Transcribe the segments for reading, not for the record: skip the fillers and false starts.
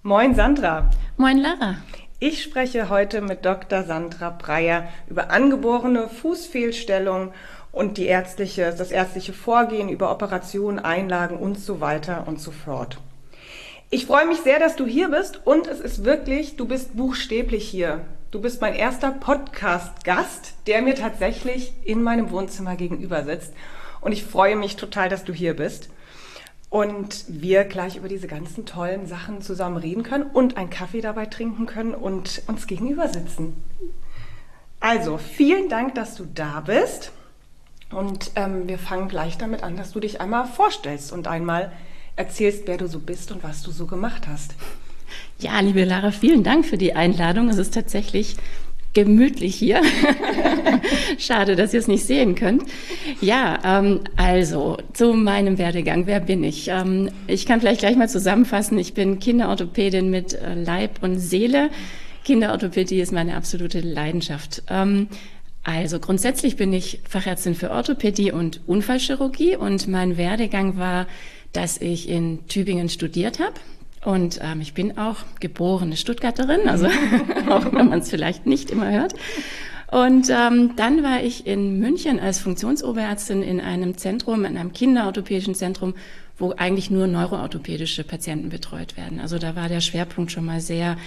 Moin Sandra. Moin Lara. Ich spreche heute mit Dr. Sandra Breyer über angeborene Fußfehlstellungen und das ärztliche Vorgehen über Operationen, Einlagen und so weiter und so fort. Ich freue mich sehr, dass du hier bist und es ist wirklich, du bist buchstäblich hier. Du bist mein erster Podcast-Gast, der mir tatsächlich in meinem Wohnzimmer gegenüber sitzt. Und ich freue mich total, dass du hier bist. Und wir gleich über diese ganzen tollen Sachen zusammen reden können und einen Kaffee dabei trinken können und uns gegenüber sitzen. Also, vielen Dank, dass du da bist. Und wir fangen gleich damit an, dass du dich einmal vorstellst und einmal erzählst, wer du so bist und was du so gemacht hast. Ja, liebe Lara, vielen Dank für die Einladung. Es ist tatsächlich gemütlich hier. Schade, dass ihr es nicht sehen könnt. Ja, also zu meinem Werdegang. Wer bin ich? Ich kann vielleicht gleich mal zusammenfassen. Ich bin Kinderorthopädin mit Leib und Seele. Kinderorthopädie ist meine absolute Leidenschaft. Also grundsätzlich bin ich Fachärztin für Orthopädie und Unfallchirurgie und mein Werdegang war, dass ich in Tübingen studiert habe. Und ich bin auch geborene Stuttgarterin, also auch wenn man es vielleicht nicht immer hört. Und dann war ich in München als Funktionsoberärztin in einem Zentrum, in einem kinderorthopädischen Zentrum, wo eigentlich nur neuroorthopädische Patienten betreut werden. Also da war der Schwerpunkt schon mal sehr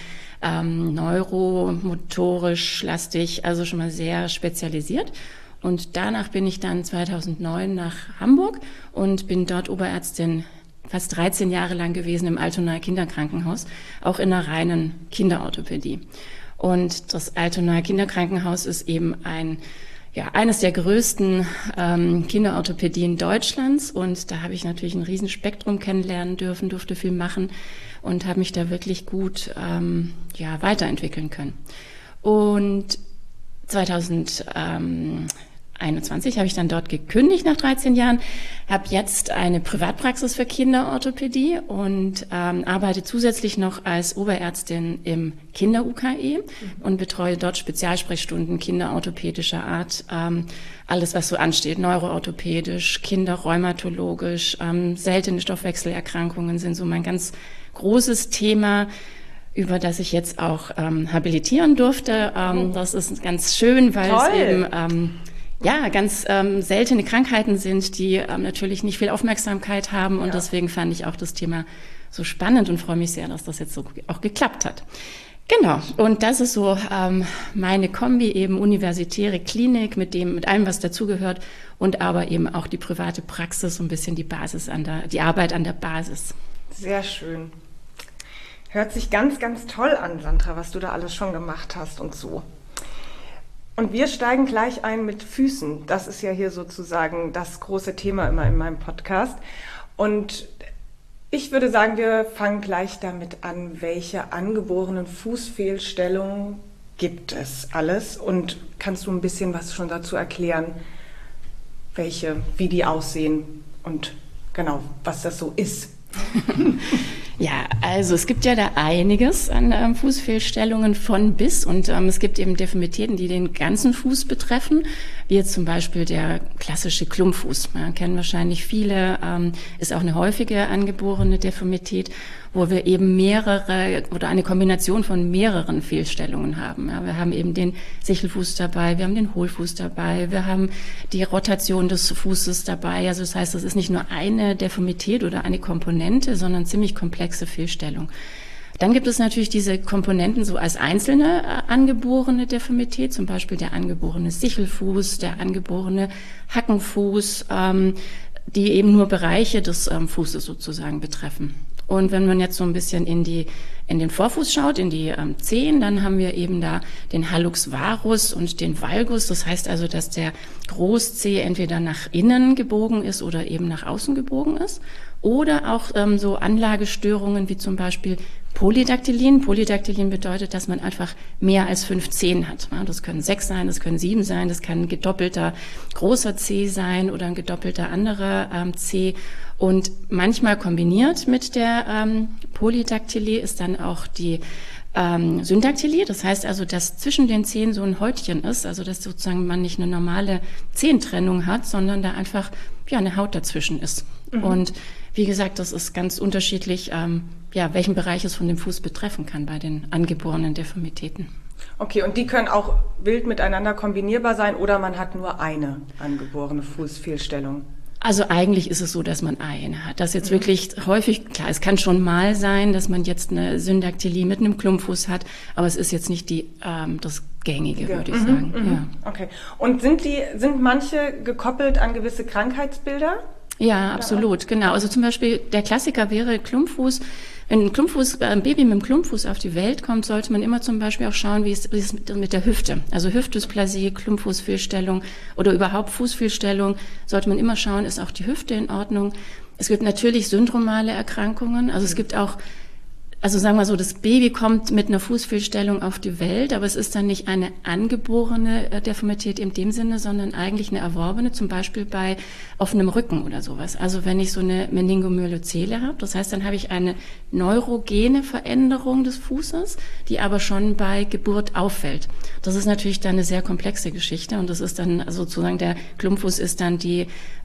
neuromotorisch lastig, also schon mal sehr spezialisiert. Und danach bin ich dann 2009 nach Hamburg und bin dort Oberärztin fast 13 Jahre lang gewesen im Altonaer Kinderkrankenhaus, auch in einer reinen Kinderorthopädie. Und das Altonaer Kinderkrankenhaus ist eben eines der größten Kinderorthopädien Deutschlands. Und da habe ich natürlich ein Riesenspektrum kennenlernen dürfen, durfte viel machen und habe mich da wirklich gut weiterentwickeln können. Und 2021 habe ich dann dort gekündigt nach 13 Jahren, habe jetzt eine Privatpraxis für Kinderorthopädie und arbeite zusätzlich noch als Oberärztin im Kinder-UKE und betreue dort Spezialsprechstunden kinderorthopädischer Art, alles was so ansteht, neuroorthopädisch, kinderrheumatologisch, seltene Stoffwechselerkrankungen sind so mein ganz großes Thema, über das ich jetzt auch habilitieren durfte. Das ist ganz schön, weil es eben ganz seltene Krankheiten sind, die natürlich nicht viel Aufmerksamkeit haben und deswegen fand ich auch das Thema so spannend und freue mich sehr, dass das jetzt so auch geklappt hat. Genau, und das ist so meine Kombi, eben universitäre Klinik mit allem, was dazugehört und aber eben auch die private Praxis, so ein bisschen die Arbeit an der Basis. Sehr schön. Hört sich ganz, ganz toll an, Sandra, was du da alles schon gemacht hast und so. Und wir steigen gleich ein mit Füßen. Das ist ja hier sozusagen das große Thema immer in meinem Podcast. Und ich würde sagen, wir fangen gleich damit an, welche angeborenen Fußfehlstellungen gibt es alles? Und kannst du ein bisschen was schon dazu erklären, wie die aussehen und genau, was das so ist? Ja, also es gibt ja da einiges an Fußfehlstellungen von bis und es gibt eben Deformitäten, die den ganzen Fuß betreffen, wie jetzt zum Beispiel der klassische Klumpfuß. Kennen wahrscheinlich viele, ist auch eine häufige angeborene Deformität, wo wir eben mehrere oder eine Kombination von mehreren Fehlstellungen haben. Ja, wir haben eben den Sichelfuß dabei, wir haben den Hohlfuß dabei, wir haben die Rotation des Fußes dabei. Also das heißt, das ist nicht nur eine Deformität oder eine Komponente, sondern ziemlich komplexe Fehlstellung. Dann gibt es natürlich diese Komponenten so als einzelne angeborene Deformität, zum Beispiel der angeborene Sichelfuß, der angeborene Hackenfuß, die eben nur Bereiche des Fußes sozusagen betreffen. Und wenn man jetzt so ein bisschen in den Vorfuß schaut, in die Zehen, dann haben wir eben da den Hallux varus und den Valgus. Das heißt also, dass der Großzeh entweder nach innen gebogen ist oder eben nach außen gebogen ist. Oder auch so Anlagestörungen wie zum Beispiel Polydaktylien. Polydaktylien bedeutet, dass man einfach mehr als 5 Zehen hat. Das können 6 sein, das können 7 sein, das kann ein gedoppelter großer Zeh sein oder ein gedoppelter anderer Zeh. Und manchmal kombiniert mit der Polydaktylie ist dann auch die Syndaktylie. Das heißt also, dass zwischen den Zehen so ein Häutchen ist, also dass sozusagen man nicht eine normale Zehentrennung hat, sondern da einfach eine Haut dazwischen ist. Mhm. Und wie gesagt, das ist ganz unterschiedlich, welchen Bereich es von dem Fuß betreffen kann bei den angeborenen Deformitäten. Okay, und die können auch wild miteinander kombinierbar sein oder man hat nur eine angeborene Fußfehlstellung? Also eigentlich ist es so, dass man eine hat. Das jetzt wirklich häufig, klar, es kann schon mal sein, dass man jetzt eine Syndaktylie mit einem Klumpfuß hat, aber es ist jetzt nicht das Gängige, würde ich sagen. Ja. Okay. Und sind manche gekoppelt an gewisse Krankheitsbilder? Ja, absolut, genau. Also zum Beispiel der Klassiker wäre Klumpfuß. Wenn ein Baby mit einem Klumpfuß auf die Welt kommt, sollte man immer zum Beispiel auch schauen, wie es mit der Hüfte, also Hüftdysplasie, Klumpfußfehlstellung oder überhaupt Fußfehlstellung, sollte man immer schauen, ist auch die Hüfte in Ordnung. Es gibt natürlich syndromale Erkrankungen, also es gibt auch, also sagen wir so, das Baby kommt mit einer Fußfehlstellung auf die Welt, aber es ist dann nicht eine angeborene Deformität in dem Sinne, sondern eigentlich eine erworbene, zum Beispiel bei offenem Rücken oder sowas. Also wenn ich so eine Meningomyelozele habe, das heißt, dann habe ich eine neurogene Veränderung des Fußes, die aber schon bei Geburt auffällt. Das ist natürlich dann eine sehr komplexe Geschichte und das ist dann also sozusagen der Klumpfuß ist dann die,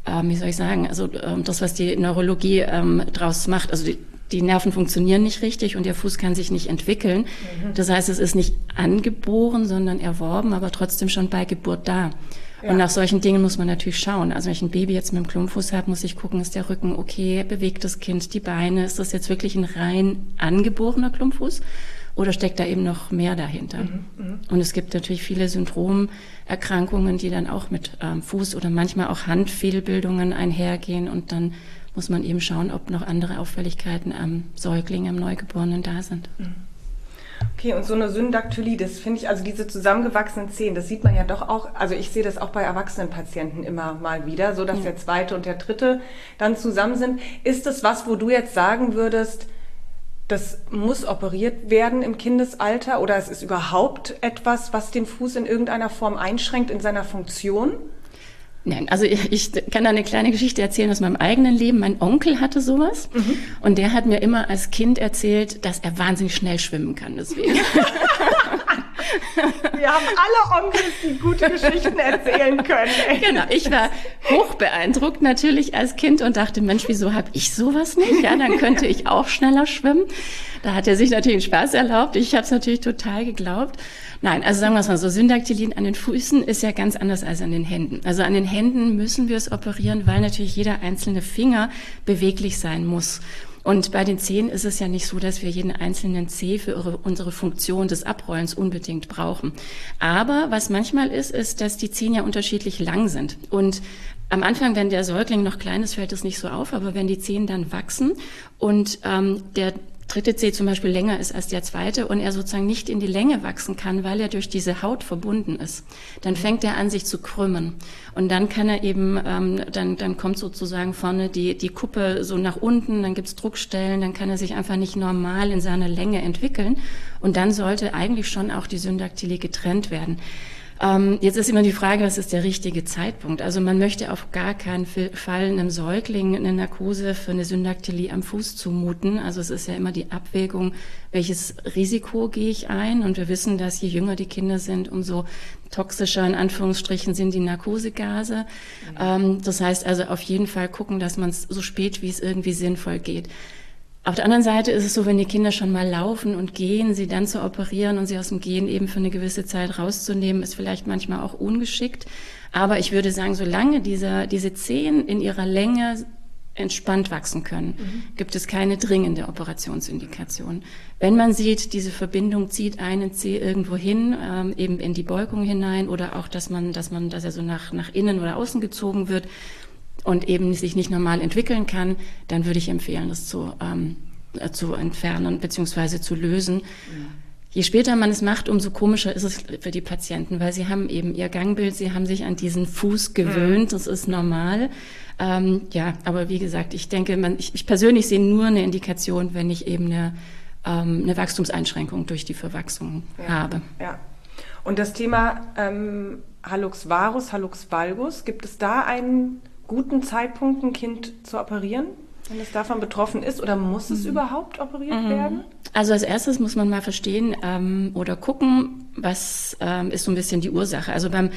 das, was die Neurologie draus macht, also die Nerven funktionieren nicht richtig und der Fuß kann sich nicht entwickeln. Das heißt, es ist nicht angeboren, sondern erworben, aber trotzdem schon bei Geburt da. Ja. Und nach solchen Dingen muss man natürlich schauen. Also wenn ich ein Baby jetzt mit einem Klumpfuß habe, muss ich gucken, ist der Rücken okay, bewegt das Kind die Beine, ist das jetzt wirklich ein rein angeborener Klumpfuß oder steckt da eben noch mehr dahinter? Und es gibt natürlich viele Syndromerkrankungen, die dann auch mit Fuß- oder manchmal auch Handfehlbildungen einhergehen und dann muss man eben schauen, ob noch andere Auffälligkeiten am Säugling, am Neugeborenen da sind. Okay, und so eine Syndaktylie, das finde ich, also diese zusammengewachsenen Zehen, das sieht man ja doch auch, also ich sehe das auch bei erwachsenen Patienten immer mal wieder, so dass der zweite und der dritte dann zusammen sind. Ist das was, wo du jetzt sagen würdest, das muss operiert werden im Kindesalter oder es ist überhaupt etwas, was den Fuß in irgendeiner Form einschränkt in seiner Funktion? Nein, also ich kann da eine kleine Geschichte erzählen aus meinem eigenen Leben. Mein Onkel hatte sowas und der hat mir immer als Kind erzählt, dass er wahnsinnig schnell schwimmen kann. Deswegen. Wir haben alle Onkels, die gute Geschichten erzählen können. Ey. Genau, ich war hoch beeindruckt natürlich als Kind und dachte, Mensch, wieso habe ich sowas nicht? Ja, dann könnte ich auch schneller schwimmen. Da hat er sich natürlich einen Spaß erlaubt. Ich habe es natürlich total geglaubt. Nein, also sagen wir es mal so, Syndaktylie an den Füßen ist ja ganz anders als an den Händen. Also an den Händen müssen wir es operieren, weil natürlich jeder einzelne Finger beweglich sein muss. Und bei den Zehen ist es ja nicht so, dass wir jeden einzelnen Zeh für unsere Funktion des Abrollens unbedingt brauchen. Aber was manchmal ist, dass die Zehen ja unterschiedlich lang sind. Und am Anfang, wenn der Säugling noch klein ist, fällt das nicht so auf. Aber wenn die Zehen dann wachsen und der dritte Zeh zum Beispiel länger ist als der zweite und er sozusagen nicht in die Länge wachsen kann, weil er durch diese Haut verbunden ist, dann fängt er an, sich zu krümmen. Und dann kann er eben, dann kommt sozusagen vorne die Kuppe so nach unten, dann gibt's Druckstellen, dann kann er sich einfach nicht normal in seiner Länge entwickeln. Und dann sollte eigentlich schon auch die Syndaktylie getrennt werden. Jetzt ist immer die Frage, was ist der richtige Zeitpunkt? Also man möchte auf gar keinen Fall einem Säugling eine Narkose für eine Syndaktylie am Fuß zumuten. Also es ist ja immer die Abwägung, welches Risiko gehe ich ein? Und wir wissen, dass je jünger die Kinder sind, umso toxischer in Anführungsstrichen sind die Narkosegase. Das heißt also auf jeden Fall gucken, dass man es so spät wie es irgendwie sinnvoll geht. Auf der anderen Seite ist es so, wenn die Kinder schon mal laufen und gehen, sie dann zu operieren und sie aus dem Gehen eben für eine gewisse Zeit rauszunehmen, ist vielleicht manchmal auch ungeschickt. Aber ich würde sagen, solange diese Zehen in ihrer Länge entspannt wachsen können, gibt es keine dringende Operationsindikation. Wenn man sieht, diese Verbindung zieht einen Zeh irgendwo hin, eben in die Beugung hinein oder auch, dass er so nach innen oder außen gezogen wird, und eben sich nicht normal entwickeln kann, dann würde ich empfehlen, das zu entfernen bzw. zu lösen. Je später man es macht, umso komischer ist es für die Patienten, weil sie haben eben ihr Gangbild, sie haben sich an diesen Fuß gewöhnt, das ist normal. Aber wie gesagt, ich denke, ich persönlich sehe nur eine Indikation, wenn ich eben eine Wachstumseinschränkung durch die Verwachsung habe. Ja. Und das Thema Hallux varus, Hallux valgus, gibt es da einen guten Zeitpunkt, ein Kind zu operieren, wenn es davon betroffen ist? Oder muss es überhaupt operiert werden? Also als erstes muss man mal verstehen oder gucken, was ist so ein bisschen die Ursache. Also beim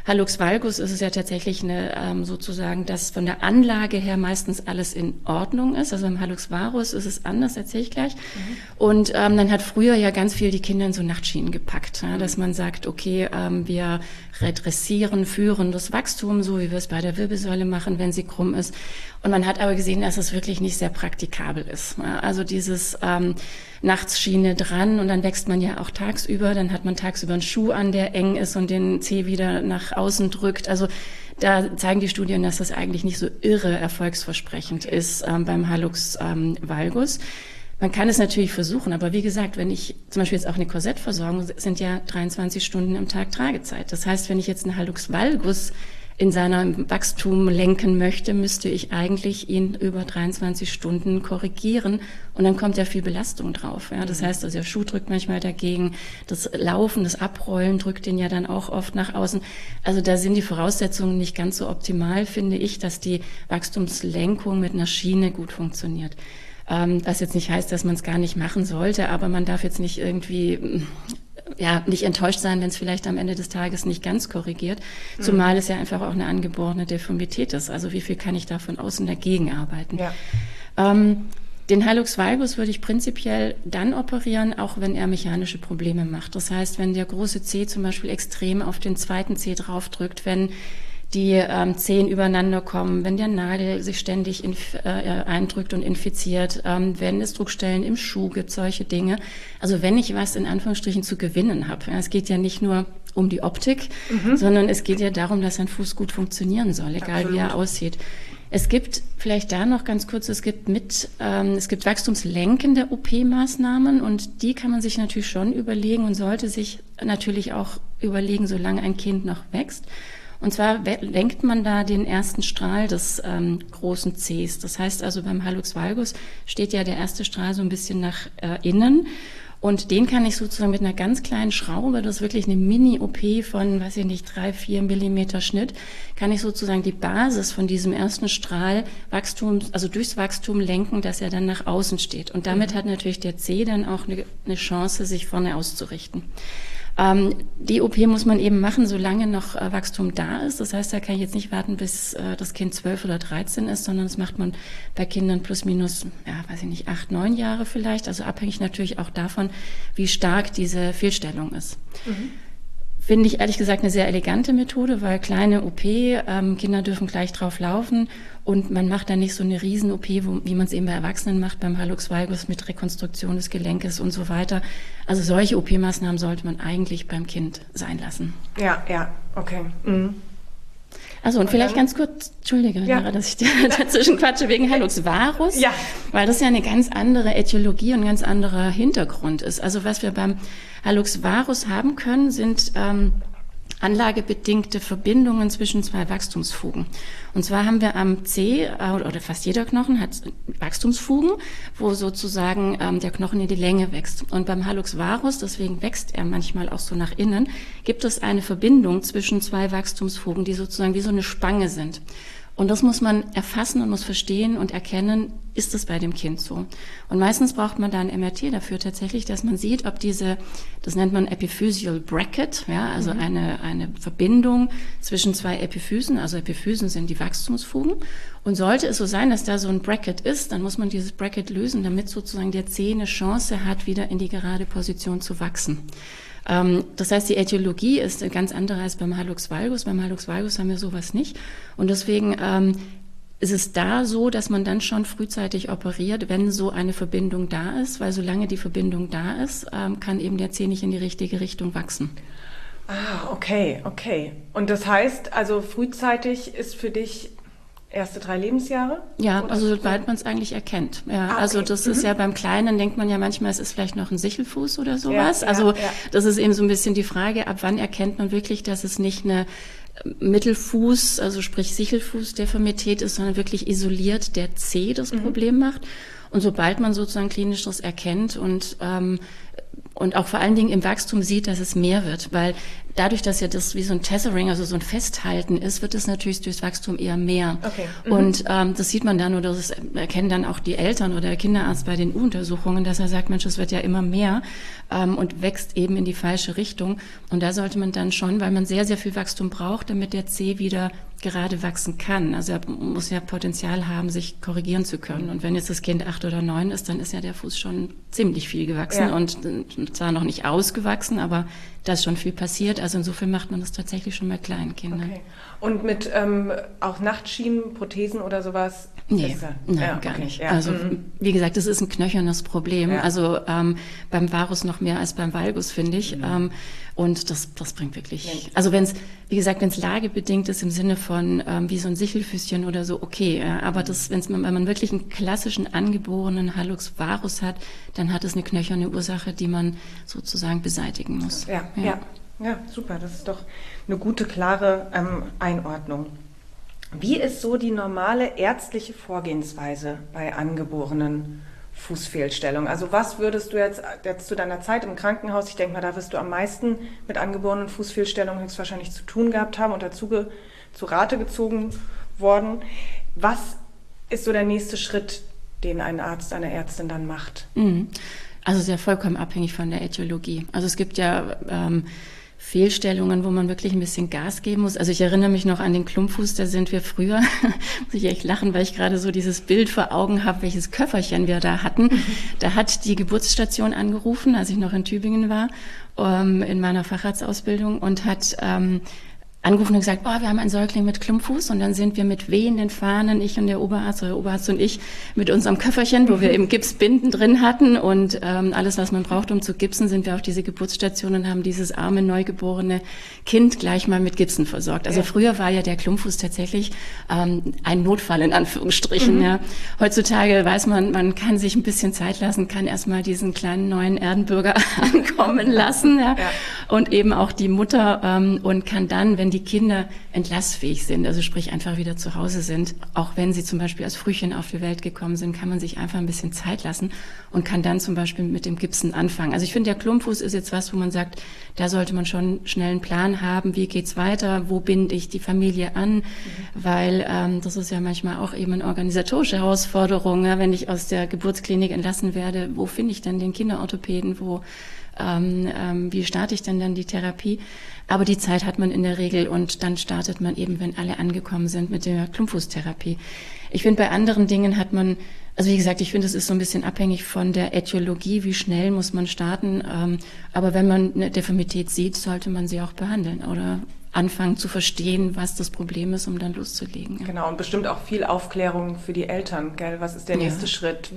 Hallux valgus ist es ja tatsächlich sozusagen, dass von der Anlage her meistens alles in Ordnung ist. Also im Hallux varus ist es anders, erzähle ich gleich. Und dann hat früher ja ganz viel die Kinder in so Nachtschienen gepackt, dass man sagt, okay, wir redressieren, führen das Wachstum, so wie wir es bei der Wirbelsäule machen, wenn sie krumm ist. Und man hat aber gesehen, dass es wirklich nicht sehr praktikabel ist. Also dieses Nachtsschiene dran und dann wächst man ja auch tagsüber, dann hat man tagsüber einen Schuh an, der eng ist und den Zeh wieder nach außen drückt. Also da zeigen die Studien, dass das eigentlich nicht so irre erfolgsversprechend ist beim Hallux valgus. Man kann es natürlich versuchen, aber wie gesagt, wenn ich zum Beispiel jetzt auch eine Korsettversorgung, sind ja 23 Stunden am Tag Tragezeit. Das heißt, wenn ich jetzt einen Hallux valgus in seinem Wachstum lenken möchte, müsste ich eigentlich ihn über 23 Stunden korrigieren und dann kommt ja viel Belastung drauf. Ja, das heißt, also der Schuh drückt manchmal dagegen, das Laufen, das Abrollen drückt den ja dann auch oft nach außen. Also da sind die Voraussetzungen nicht ganz so optimal, finde ich, dass die Wachstumslenkung mit einer Schiene gut funktioniert. Was jetzt nicht heißt, dass man es gar nicht machen sollte, aber man darf jetzt nicht irgendwie nicht enttäuscht sein, wenn es vielleicht am Ende des Tages nicht ganz korrigiert, zumal es ja einfach auch eine angeborene Deformität ist. Also wie viel kann ich da von außen dagegen arbeiten? Ja. Den Hallux valgus würde ich prinzipiell dann operieren, auch wenn er mechanische Probleme macht. Das heißt, wenn der große Zeh zum Beispiel extrem auf den zweiten Zeh draufdrückt, wenn die Zehen übereinander kommen, wenn der Nagel sich ständig eindrückt und infiziert, wenn es Druckstellen im Schuh gibt, solche Dinge. Also wenn ich was in Anführungsstrichen zu gewinnen habe. Ja, es geht ja nicht nur um die Optik, sondern es geht ja darum, dass ein Fuß gut funktionieren soll, egal Absolut. Wie er aussieht. Es gibt vielleicht da noch ganz kurz, es gibt wachstumslenkende OP-Maßnahmen und die kann man sich natürlich schon überlegen und sollte sich natürlich auch überlegen, solange ein Kind noch wächst. Und zwar lenkt man da den ersten Strahl des großen Zehs. Das heißt also beim Hallux valgus steht ja der erste Strahl so ein bisschen nach innen. Und den kann ich sozusagen mit einer ganz kleinen Schraube, das ist wirklich eine Mini-OP von, 3-4 Millimeter Schnitt, kann ich sozusagen die Basis von diesem ersten Strahl durchs Wachstum lenken, dass er dann nach außen steht. Und damit hat natürlich der Zeh dann auch eine Chance, sich vorne auszurichten. Die OP muss man eben machen, solange noch Wachstum da ist. Das heißt, da kann ich jetzt nicht warten, bis das Kind 12 oder 13 ist, sondern das macht man bei Kindern plus minus, 8, 9 Jahre vielleicht. Also abhängig natürlich auch davon, wie stark diese Fehlstellung ist. Finde ich ehrlich gesagt eine sehr elegante Methode, weil kleine OP, Kinder dürfen gleich drauf laufen und man macht dann nicht so eine Riesen-OP, wie man es eben bei Erwachsenen macht, beim Hallux valgus mit Rekonstruktion des Gelenkes und so weiter. Also solche OP-Maßnahmen sollte man eigentlich beim Kind sein lassen. Ja, okay. Also und vielleicht ganz kurz, Entschuldige, Lara, dass ich dazwischen quatsche wegen Hallux varus, weil das ja eine ganz andere Äthiologie und ein ganz anderer Hintergrund ist. Also was wir beim Hallux varus haben können, sind anlagebedingte Verbindungen zwischen zwei Wachstumsfugen. Und zwar haben wir am Zeh, oder fast jeder Knochen hat Wachstumsfugen, wo sozusagen der Knochen in die Länge wächst. Und beim Hallux varus, deswegen wächst er manchmal auch so nach innen, gibt es eine Verbindung zwischen zwei Wachstumsfugen, die sozusagen wie so eine Spange sind. Und das muss man erfassen und muss verstehen und erkennen, ist es bei dem Kind so. Und meistens braucht man da ein MRT dafür tatsächlich, dass man sieht, ob das nennt man Epiphyseal Bracket, also eine Verbindung zwischen zwei Epiphysen, also Epiphysen sind die Wachstumsfugen. Und sollte es so sein, dass da so ein Bracket ist, dann muss man dieses Bracket lösen, damit sozusagen der Zeh eine Chance hat, wieder in die gerade Position zu wachsen. Das heißt, die Äthiologie ist eine ganz andere als beim Hallux valgus. Beim Hallux valgus haben wir sowas nicht. Und deswegen ist es da so, dass man dann schon frühzeitig operiert, wenn so eine Verbindung da ist, weil solange die Verbindung da ist, kann eben der Zeh nicht in die richtige Richtung wachsen. Ah, okay. Und das heißt, also frühzeitig ist für dich erste 3 Lebensjahre? Ja, also sobald man es eigentlich erkennt. Ja, okay. Also das ist ja beim Kleinen, denkt man ja manchmal, es ist vielleicht noch ein Sichelfuß oder sowas. Das ist eben so ein bisschen die Frage, ab wann erkennt man wirklich, dass es nicht eine Mittelfuß, also sprich Sichelfußdeformität ist, sondern wirklich isoliert der Zeh das Problem macht. Und sobald man sozusagen klinisch das erkennt und und auch vor allen Dingen im Wachstum sieht, dass es mehr wird, weil dadurch, dass ja das wie so ein Tethering, also so ein Festhalten ist, wird es natürlich durchs Wachstum eher mehr. Okay. Und das sieht man dann oder das erkennen dann auch die Eltern oder der Kinderarzt bei den U-Untersuchungen, dass er sagt, Mensch, es wird ja immer mehr und wächst eben in die falsche Richtung. Und da sollte man dann schon, weil man sehr, sehr viel Wachstum braucht, damit der Zeh wieder gerade wachsen kann. Also er muss ja Potenzial haben, sich korrigieren zu können. Und wenn jetzt das Kind 8 oder 9 ist, dann ist ja der Fuß schon ziemlich viel gewachsen und zwar noch nicht ausgewachsen, aber da ist schon viel passiert. Also insofern macht man das tatsächlich schon bei kleinen Kindern. Okay. Und mit auch Nachtschienen, Prothesen oder sowas? Nee, nein, gar nicht. Ja. Also wie gesagt, das ist ein knöchernes Problem. Ja. Also beim Varus noch mehr als beim Valgus, finde ich. Und das bringt wirklich. Also wenn es, wie gesagt, wenn es lagebedingt ist im Sinne von wie so ein Sichelfüßchen oder so, okay. Aber wenn man wirklich einen klassischen angeborenen Hallux Varus hat, dann hat es eine knöcherne Ursache, die man sozusagen beseitigen muss. Ja, super. Das ist doch eine gute, klare Einordnung. Wie ist so die normale ärztliche Vorgehensweise bei angeborenen Fußfehlstellungen? Also was würdest du jetzt zu deiner Zeit im Krankenhaus, ich denke mal, da wirst du am meisten mit angeborenen Fußfehlstellungen höchstwahrscheinlich zu tun gehabt haben und dazu zu Rate gezogen worden. Was ist so der nächste Schritt, den ein Arzt, eine Ärztin dann macht? Also sehr vollkommen abhängig von der Ätiologie. Also es gibt ja Fehlstellungen, wo man wirklich ein bisschen Gas geben muss. Also ich erinnere mich noch an den Klumpfuß, da sind wir früher, muss ich echt lachen, weil ich gerade so dieses Bild vor Augen habe, welches Köfferchen wir da hatten. Da hat die Geburtsstation angerufen, als ich noch in Tübingen war, in meiner Facharztausbildung und hat angerufen und gesagt, wir haben einen Säugling mit Klumpfuß und dann sind wir mit wehenden Fahnen, ich und der Oberarzt oder der Oberarzt und ich mit unserem Köfferchen, wo wir eben Gipsbinden drin hatten und alles, was man braucht, um zu gipsen, sind wir auf diese Geburtsstation und haben dieses arme, neugeborene Kind gleich mal mit Gipsen versorgt. Also früher war ja der Klumpfuß tatsächlich ein Notfall in Anführungsstrichen. Ja. Heutzutage weiß man kann sich ein bisschen Zeit lassen, kann erstmal diesen kleinen neuen Erdenbürger ankommen lassen und eben auch die Mutter und kann dann, wenn die Kinder entlassfähig sind, also sprich einfach wieder zu Hause sind, auch wenn sie zum Beispiel als Frühchen auf die Welt gekommen sind, kann man sich einfach ein bisschen Zeit lassen und kann dann zum Beispiel mit dem Gipsen anfangen. Also ich finde, der Klumpfuß ist jetzt was, wo man sagt, da sollte man schon schnell einen Plan haben, wie geht's weiter, wo binde ich die Familie an, weil das ist ja manchmal auch eben eine organisatorische Herausforderung, wenn ich aus der Geburtsklinik entlassen werde, wo finde ich denn den Kinderorthopäden, wie starte ich denn dann die Therapie? Aber die Zeit hat man in der Regel und dann startet man eben, wenn alle angekommen sind, mit der Klumpfußtherapie. Ich finde, bei anderen Dingen hat man, also wie gesagt, ich finde, es ist so ein bisschen abhängig von der Ätiologie, wie schnell muss man starten. Aber wenn man eine Deformität sieht, sollte man sie auch behandeln oder anfangen zu verstehen, was das Problem ist, um dann loszulegen. Ja. Genau, und bestimmt auch viel Aufklärung für die Eltern, gell? Was ist der nächste Schritt?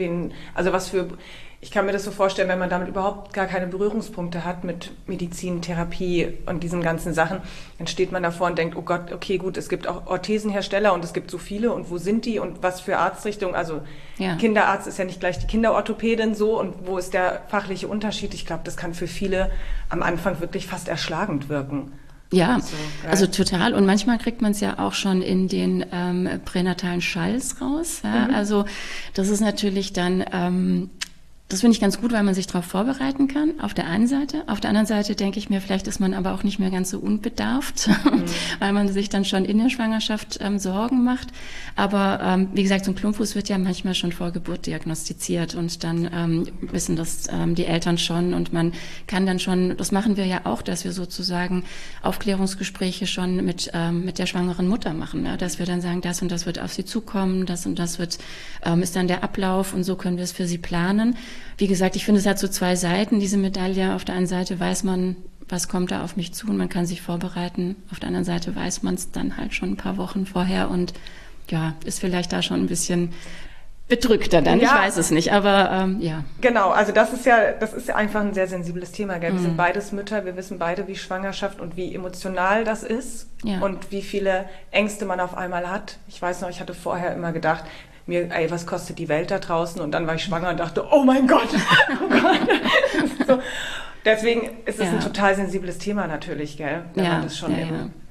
Ich kann mir das so vorstellen, wenn man damit überhaupt gar keine Berührungspunkte hat mit Medizin, Therapie und diesen ganzen Sachen, dann steht man davor und denkt, oh Gott, okay, gut, es gibt auch Orthesenhersteller und es gibt so viele und wo sind die und was für Arztrichtung, also Kinderarzt ist ja nicht gleich die Kinderorthopädin so und wo ist der fachliche Unterschied? Ich glaube, das kann für viele am Anfang wirklich fast erschlagend wirken. Ja, also total. Und manchmal kriegt man es ja auch schon in den pränatalen Schalls raus. Ja? Also das ist natürlich dann das finde ich ganz gut, weil man sich darauf vorbereiten kann, auf der einen Seite. Auf der anderen Seite denke ich mir, vielleicht ist man aber auch nicht mehr ganz so unbedarft, weil man sich dann schon in der Schwangerschaft Sorgen macht. Aber wie gesagt, so ein Klumpfuß wird ja manchmal schon vor Geburt diagnostiziert und dann wissen das die Eltern schon und man kann dann schon, das machen wir ja auch, dass wir sozusagen Aufklärungsgespräche schon mit der schwangeren Mutter machen, ja? Dass wir dann sagen, das und das wird auf sie zukommen, das und das ist dann der Ablauf und so können wir es für sie planen. Wie gesagt, ich finde, es hat so zwei Seiten, diese Medaille. Auf der einen Seite weiß man, was kommt da auf mich zu und man kann sich vorbereiten. Auf der anderen Seite weiß man es dann halt schon ein paar Wochen vorher und ja, ist vielleicht da schon ein bisschen bedrückter dann. Ja. Ich weiß es nicht, aber ja. Genau, also das ist ja einfach ein sehr sensibles Thema. Gell? Wir sind beides Mütter, wir wissen beide, wie Schwangerschaft und wie emotional das ist und wie viele Ängste man auf einmal hat. Ich weiß noch, ich hatte vorher immer gedacht, was kostet die Welt da draußen? Und dann war ich schwanger und dachte, oh mein Gott, oh Gott. So. Deswegen ist es ein total sensibles Thema natürlich, gell? Wenn man das schon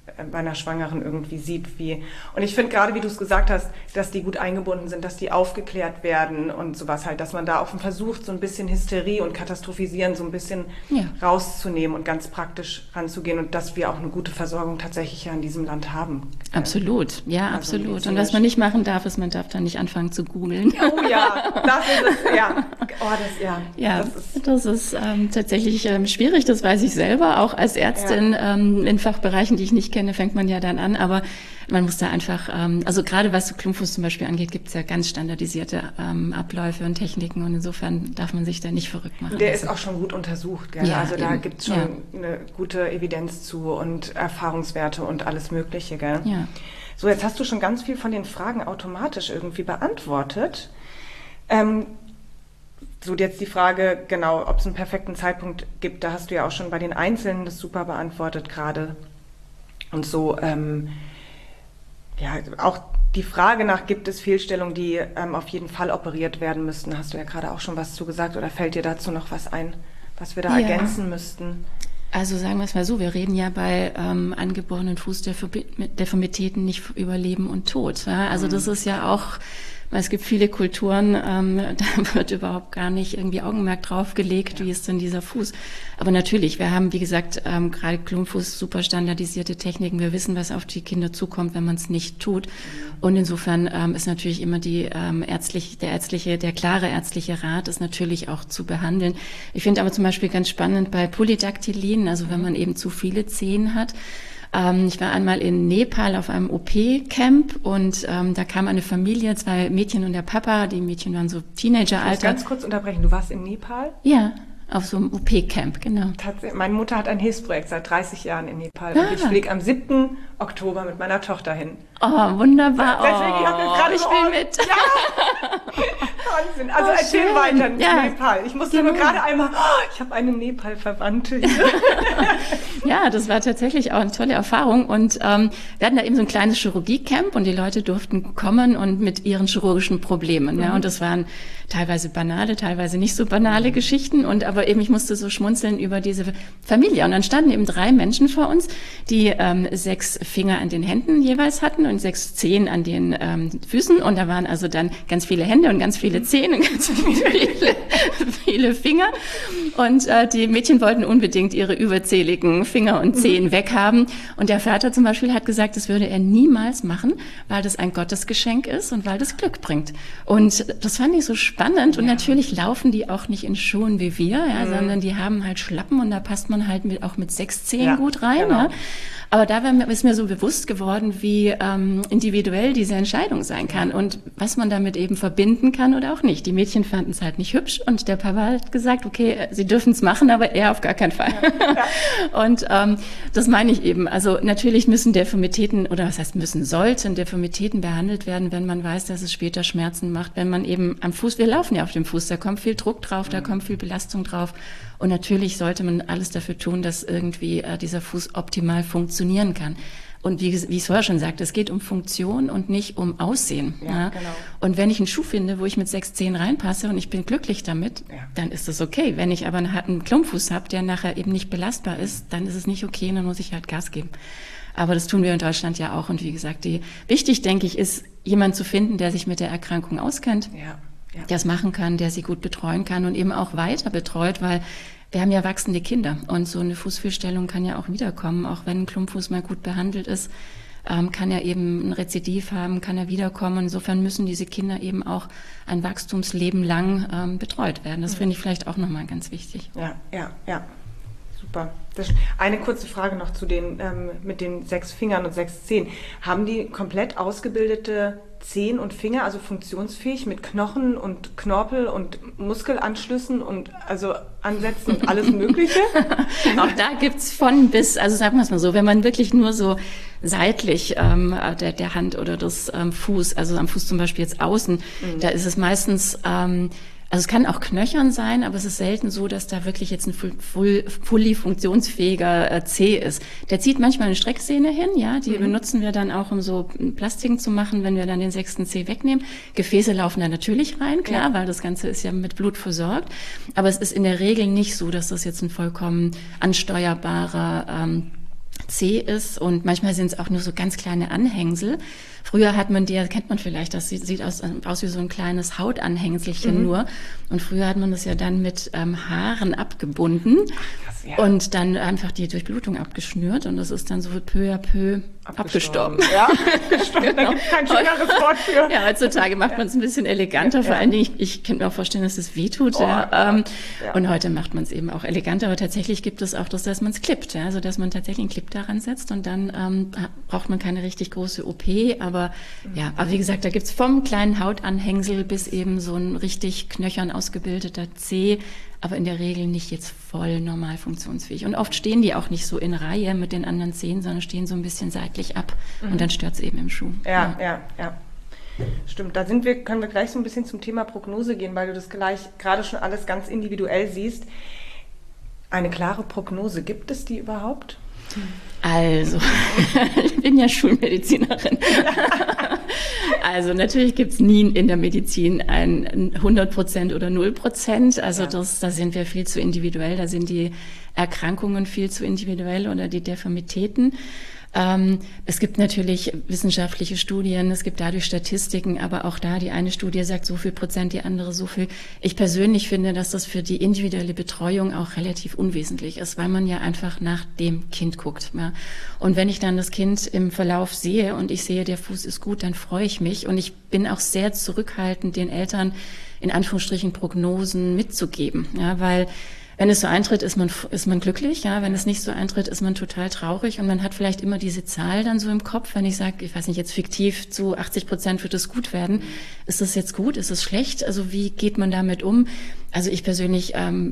bei einer Schwangeren irgendwie sieht. Und ich finde gerade, wie du es gesagt hast, dass die gut eingebunden sind, dass die aufgeklärt werden und sowas halt, dass man da auch versucht, so ein bisschen Hysterie und Katastrophisieren so ein bisschen rauszunehmen und ganz praktisch ranzugehen und dass wir auch eine gute Versorgung tatsächlich ja in diesem Land haben. Absolut, ja, also absolut. Und was man nicht machen darf, ist, man darf dann nicht anfangen zu googeln. Oh ja, das ist es, ja. Das ist tatsächlich schwierig, das weiß ich selber, auch als Ärztin in Fachbereichen, die ich nicht kenne, fängt man ja dann an, aber man muss da einfach, also gerade was so Klumpfuß zum Beispiel angeht, gibt es ja ganz standardisierte Abläufe und Techniken und insofern darf man sich da nicht verrückt machen. Der ist auch schon gut untersucht, gell? Ja, also da gibt es schon eine gute Evidenz zu und Erfahrungswerte und alles Mögliche, gell? Ja. So, jetzt hast du schon ganz viel von den Fragen automatisch irgendwie beantwortet. So, jetzt die Frage, genau, ob es einen perfekten Zeitpunkt gibt, da hast du ja auch schon bei den Einzelnen das super beantwortet gerade. Und so, auch die Frage nach, gibt es Fehlstellungen, die auf jeden Fall operiert werden müssten, hast du ja gerade auch schon was zu gesagt, oder fällt dir dazu noch was ein, was wir da ergänzen müssten? Also sagen wir es mal so, wir reden ja bei angeborenen Fußdeformitäten nicht über Leben und Tod. Ja? Also das ist ja auch, es gibt viele Kulturen, da wird überhaupt gar nicht irgendwie Augenmerk drauf gelegt, wie ist denn dieser Fuß. Aber natürlich, wir haben, wie gesagt, gerade Klumpfuß, super standardisierte Techniken. Wir wissen, was auf die Kinder zukommt, wenn man es nicht tut. Und insofern ist natürlich immer der klare ärztliche Rat ist natürlich auch zu behandeln. Ich finde aber zum Beispiel ganz spannend bei Polydaktilien, also wenn man eben zu viele Zehen hat. Ich war einmal in Nepal auf einem OP-Camp und da kam eine Familie, 2 Mädchen und der Papa. Die Mädchen waren so Teenageralter. Ich muss ganz kurz unterbrechen. Du warst in Nepal? Ja, auf so einem OP-Camp, genau. Meine Mutter hat ein Hilfsprojekt seit 30 Jahren in Nepal. Und ich fliege am 7. Oktober mit meiner Tochter hin. Oh, wunderbar. Deswegen, ich will mit. Ja. Wahnsinn. Also erzähl schön. weiter. Nepal. Ich musste nur gerade einmal, ich habe eine Nepal-Verwandte. Ja, das war tatsächlich auch eine tolle Erfahrung. Und wir hatten da eben so ein kleines Chirurgie-Camp und die Leute durften kommen und mit ihren chirurgischen Problemen. Ja, und das waren teilweise banale, teilweise nicht so banale Geschichten. Aber eben, ich musste so schmunzeln über diese Familie. Und dann standen eben 3 Menschen vor uns, die 6 Finger an den Händen jeweils hatten und 6 Zehen an den Füßen. Und da waren also dann ganz viele Hände und ganz viele Zehen und ganz viele Finger. Und die Mädchen wollten unbedingt ihre überzähligen Finger und Zehen weghaben. Und der Vater zum Beispiel hat gesagt, das würde er niemals machen, weil das ein Gottesgeschenk ist und weil das Glück bringt. Und das fand ich so spannend. Und natürlich laufen die auch nicht in Schuhen wie wir, sondern die haben halt Schlappen und da passt man halt auch mit 6 Zehen gut rein. Genau. Ja. Aber da ist mir so bewusst geworden, wie individuell diese Entscheidung sein kann und was man damit eben verbinden kann oder auch nicht. Die Mädchen fanden es halt nicht hübsch und der Papa hat gesagt, okay, sie dürfen es machen, aber er auf gar keinen Fall. Ja. Und das meine ich eben. Also natürlich müssen Deformitäten, oder was heißt sollten Deformitäten behandelt werden, wenn man weiß, dass es später Schmerzen macht, wenn man eben am Fuß, wir laufen ja auf dem Fuß, da kommt viel Druck drauf, da kommt viel Belastung drauf. Und natürlich sollte man alles dafür tun, dass irgendwie dieser Fuß optimal funktionieren kann. Und wie ich es vorher schon sagte, es geht um Funktion und nicht um Aussehen. Ja, genau. Und wenn ich einen Schuh finde, wo ich mit 6 Zehen reinpasse und ich bin glücklich damit, dann ist das okay. Wenn ich aber einen Klumpfuß habe, der nachher eben nicht belastbar ist, dann ist es nicht okay, dann muss ich halt Gas geben. Aber das tun wir in Deutschland ja auch. Und wie gesagt, wichtig, denke ich, ist, jemanden zu finden, der sich mit der Erkrankung auskennt. Ja. Der es machen kann, der sie gut betreuen kann und eben auch weiter betreut, weil wir haben ja wachsende Kinder und so eine Fußfehlstellung kann ja auch wiederkommen, auch wenn ein Klumpfuß mal gut behandelt ist, kann er eben ein Rezidiv haben, kann er wiederkommen. Insofern müssen diese Kinder eben auch ein Wachstumsleben lang betreut werden. Das finde ich vielleicht auch nochmal ganz wichtig. Ja. Super. Eine kurze Frage noch zu den mit den 6 Fingern und 6 Zehen. Haben die komplett ausgebildete Zehen und Finger, also funktionsfähig mit Knochen und Knorpel und Muskelanschlüssen und also Ansätzen und alles Mögliche? Auch da gibt's von bis, also sagen wir es mal so, wenn man wirklich nur so seitlich der Hand oder des Fuß, also am Fuß zum Beispiel jetzt außen, da ist es meistens also es kann auch knöchern sein, aber es ist selten so, dass da wirklich jetzt ein fully funktionsfähiger Zeh ist. Der zieht manchmal eine Strecksehne hin, ja, die benutzen wir dann auch, um so Plastiken zu machen, wenn wir dann den 6. Zeh wegnehmen. Gefäße laufen da natürlich rein, klar, weil das Ganze ist ja mit Blut versorgt. Aber es ist in der Regel nicht so, dass das jetzt ein vollkommen ansteuerbarer zäh ist und manchmal sind es auch nur so ganz kleine Anhängsel. Früher hat man die, kennt man vielleicht, das sieht aus wie so ein kleines Hautanhängselchen nur. Und früher hat man das ja dann mit Haaren abgebunden und dann einfach die Durchblutung abgeschnürt und das ist dann so peu à peu abgestorben. Ja, abgestorben. Da gibt es kein schöneres Wort für. Ja, heutzutage macht man es ein bisschen eleganter. Vor allen Dingen, ich könnte mir auch vorstellen, dass es wehtut. Und heute macht man es eben auch eleganter. Aber tatsächlich gibt es auch das, dass man es klippt. Ja? Also, dass man tatsächlich einen Clip daran setzt und dann braucht man keine richtig große OP. Aber aber wie gesagt, da gibt's vom kleinen Hautanhängsel bis eben so ein richtig knöchern ausgebildeter Zeh. Aber in der Regel nicht jetzt voll normal funktionsfähig. Und oft stehen die auch nicht so in Reihe mit den anderen Zehen, sondern stehen so ein bisschen seitlich ab. Und dann stört's eben im Schuh. Ja. Stimmt, können wir gleich so ein bisschen zum Thema Prognose gehen, weil du das gleich gerade schon alles ganz individuell siehst. Eine klare Prognose, gibt es die überhaupt? Also, ich bin ja Schulmedizinerin. Also natürlich gibt's nie in der Medizin ein 100% oder 0%. Also da sind wir viel zu individuell, da sind die Erkrankungen viel zu individuell oder die Deformitäten. Es gibt natürlich wissenschaftliche Studien, es gibt dadurch Statistiken, aber auch da die eine Studie sagt so viel Prozent, die andere so viel. Ich persönlich finde, dass das für die individuelle Betreuung auch relativ unwesentlich ist, weil man ja einfach nach dem Kind guckt. Ja. Und wenn ich dann das Kind im Verlauf sehe und ich sehe, der Fuß ist gut, dann freue ich mich. Und ich bin auch sehr zurückhaltend, den Eltern in Anführungsstrichen Prognosen mitzugeben, ja, weil wenn es so eintritt, ist man glücklich, ja. Wenn es nicht so eintritt, ist man total traurig und man hat vielleicht immer diese Zahl dann so im Kopf, wenn ich sage, ich weiß nicht, jetzt fiktiv zu 80% wird es gut werden. Ist das jetzt gut? Ist es schlecht? Also wie geht man damit um? Also ich persönlich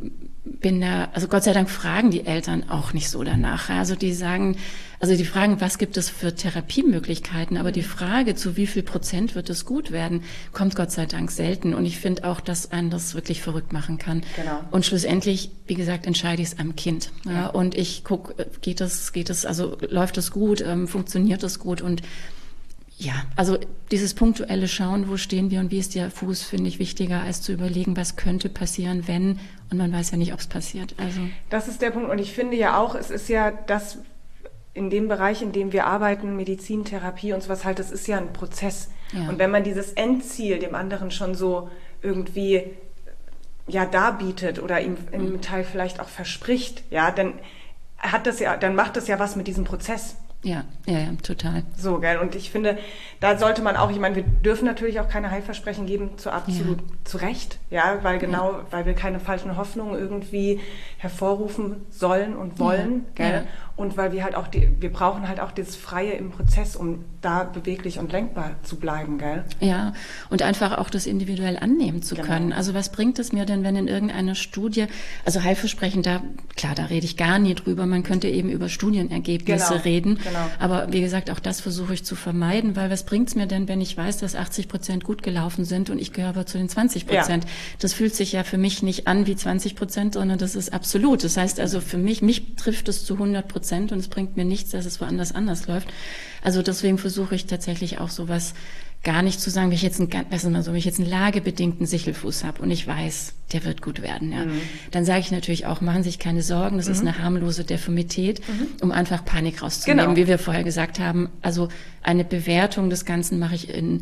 also Gott sei Dank fragen die Eltern auch nicht so danach. Also die fragen, was gibt es für Therapiemöglichkeiten, aber die Frage, zu wie viel Prozent wird es gut werden, kommt Gott sei Dank selten. Und ich finde auch, dass einen das wirklich verrückt machen kann. Genau. Und schlussendlich, wie gesagt, entscheide ich es am Kind. Ja, und ich gucke, also läuft es gut, funktioniert es gut und ja, also dieses punktuelle Schauen, wo stehen wir und wie ist der Fuß, finde ich wichtiger, als zu überlegen, was könnte passieren, wenn, und man weiß ja nicht, ob es passiert. Also das ist der Punkt und ich finde ja auch, es ist ja das, in dem Bereich, in dem wir arbeiten, Medizin, Therapie und sowas halt, das ist ja ein Prozess. Ja. Und wenn man dieses Endziel dem anderen schon so irgendwie darbietet oder ihm im Teil vielleicht auch verspricht, ja, dann macht das ja was mit diesem Prozess. Ja, total. So, gell? Und ich finde, da sollte man auch, ich meine, wir dürfen natürlich auch keine Heilversprechen geben, zu Recht, ja, weil wir keine falschen Hoffnungen irgendwie hervorrufen sollen und wollen, gell? Ja. Und weil wir halt auch wir brauchen halt auch dieses Freie im Prozess, um da beweglich und lenkbar zu bleiben, gell? Ja, und einfach auch das individuell annehmen zu können. Also was bringt es mir denn, wenn in irgendeiner Studie, also Heilversprechen, da rede ich gar nie drüber, man könnte eben über Studienergebnisse reden. Genau. Aber wie gesagt, auch das versuche ich zu vermeiden, weil was bringt es mir denn, wenn ich weiß, dass 80% gut gelaufen sind und ich gehöre aber zu den 20%? Ja. Das fühlt sich ja für mich nicht an wie 20%, sondern das ist absolut. Das heißt also für mich trifft es zu 100% und es bringt mir nichts, dass es woanders anders läuft. Also deswegen versuche ich tatsächlich auch sowas gar nicht zu sagen, wenn ich jetzt einen lagebedingten Sichelfuß habe und ich weiß, der wird gut werden, ja. Dann sage ich natürlich auch, machen Sie sich keine Sorgen, das ist eine harmlose Deformität, um einfach Panik rauszunehmen, wie wir vorher gesagt haben. Also eine Bewertung des Ganzen mache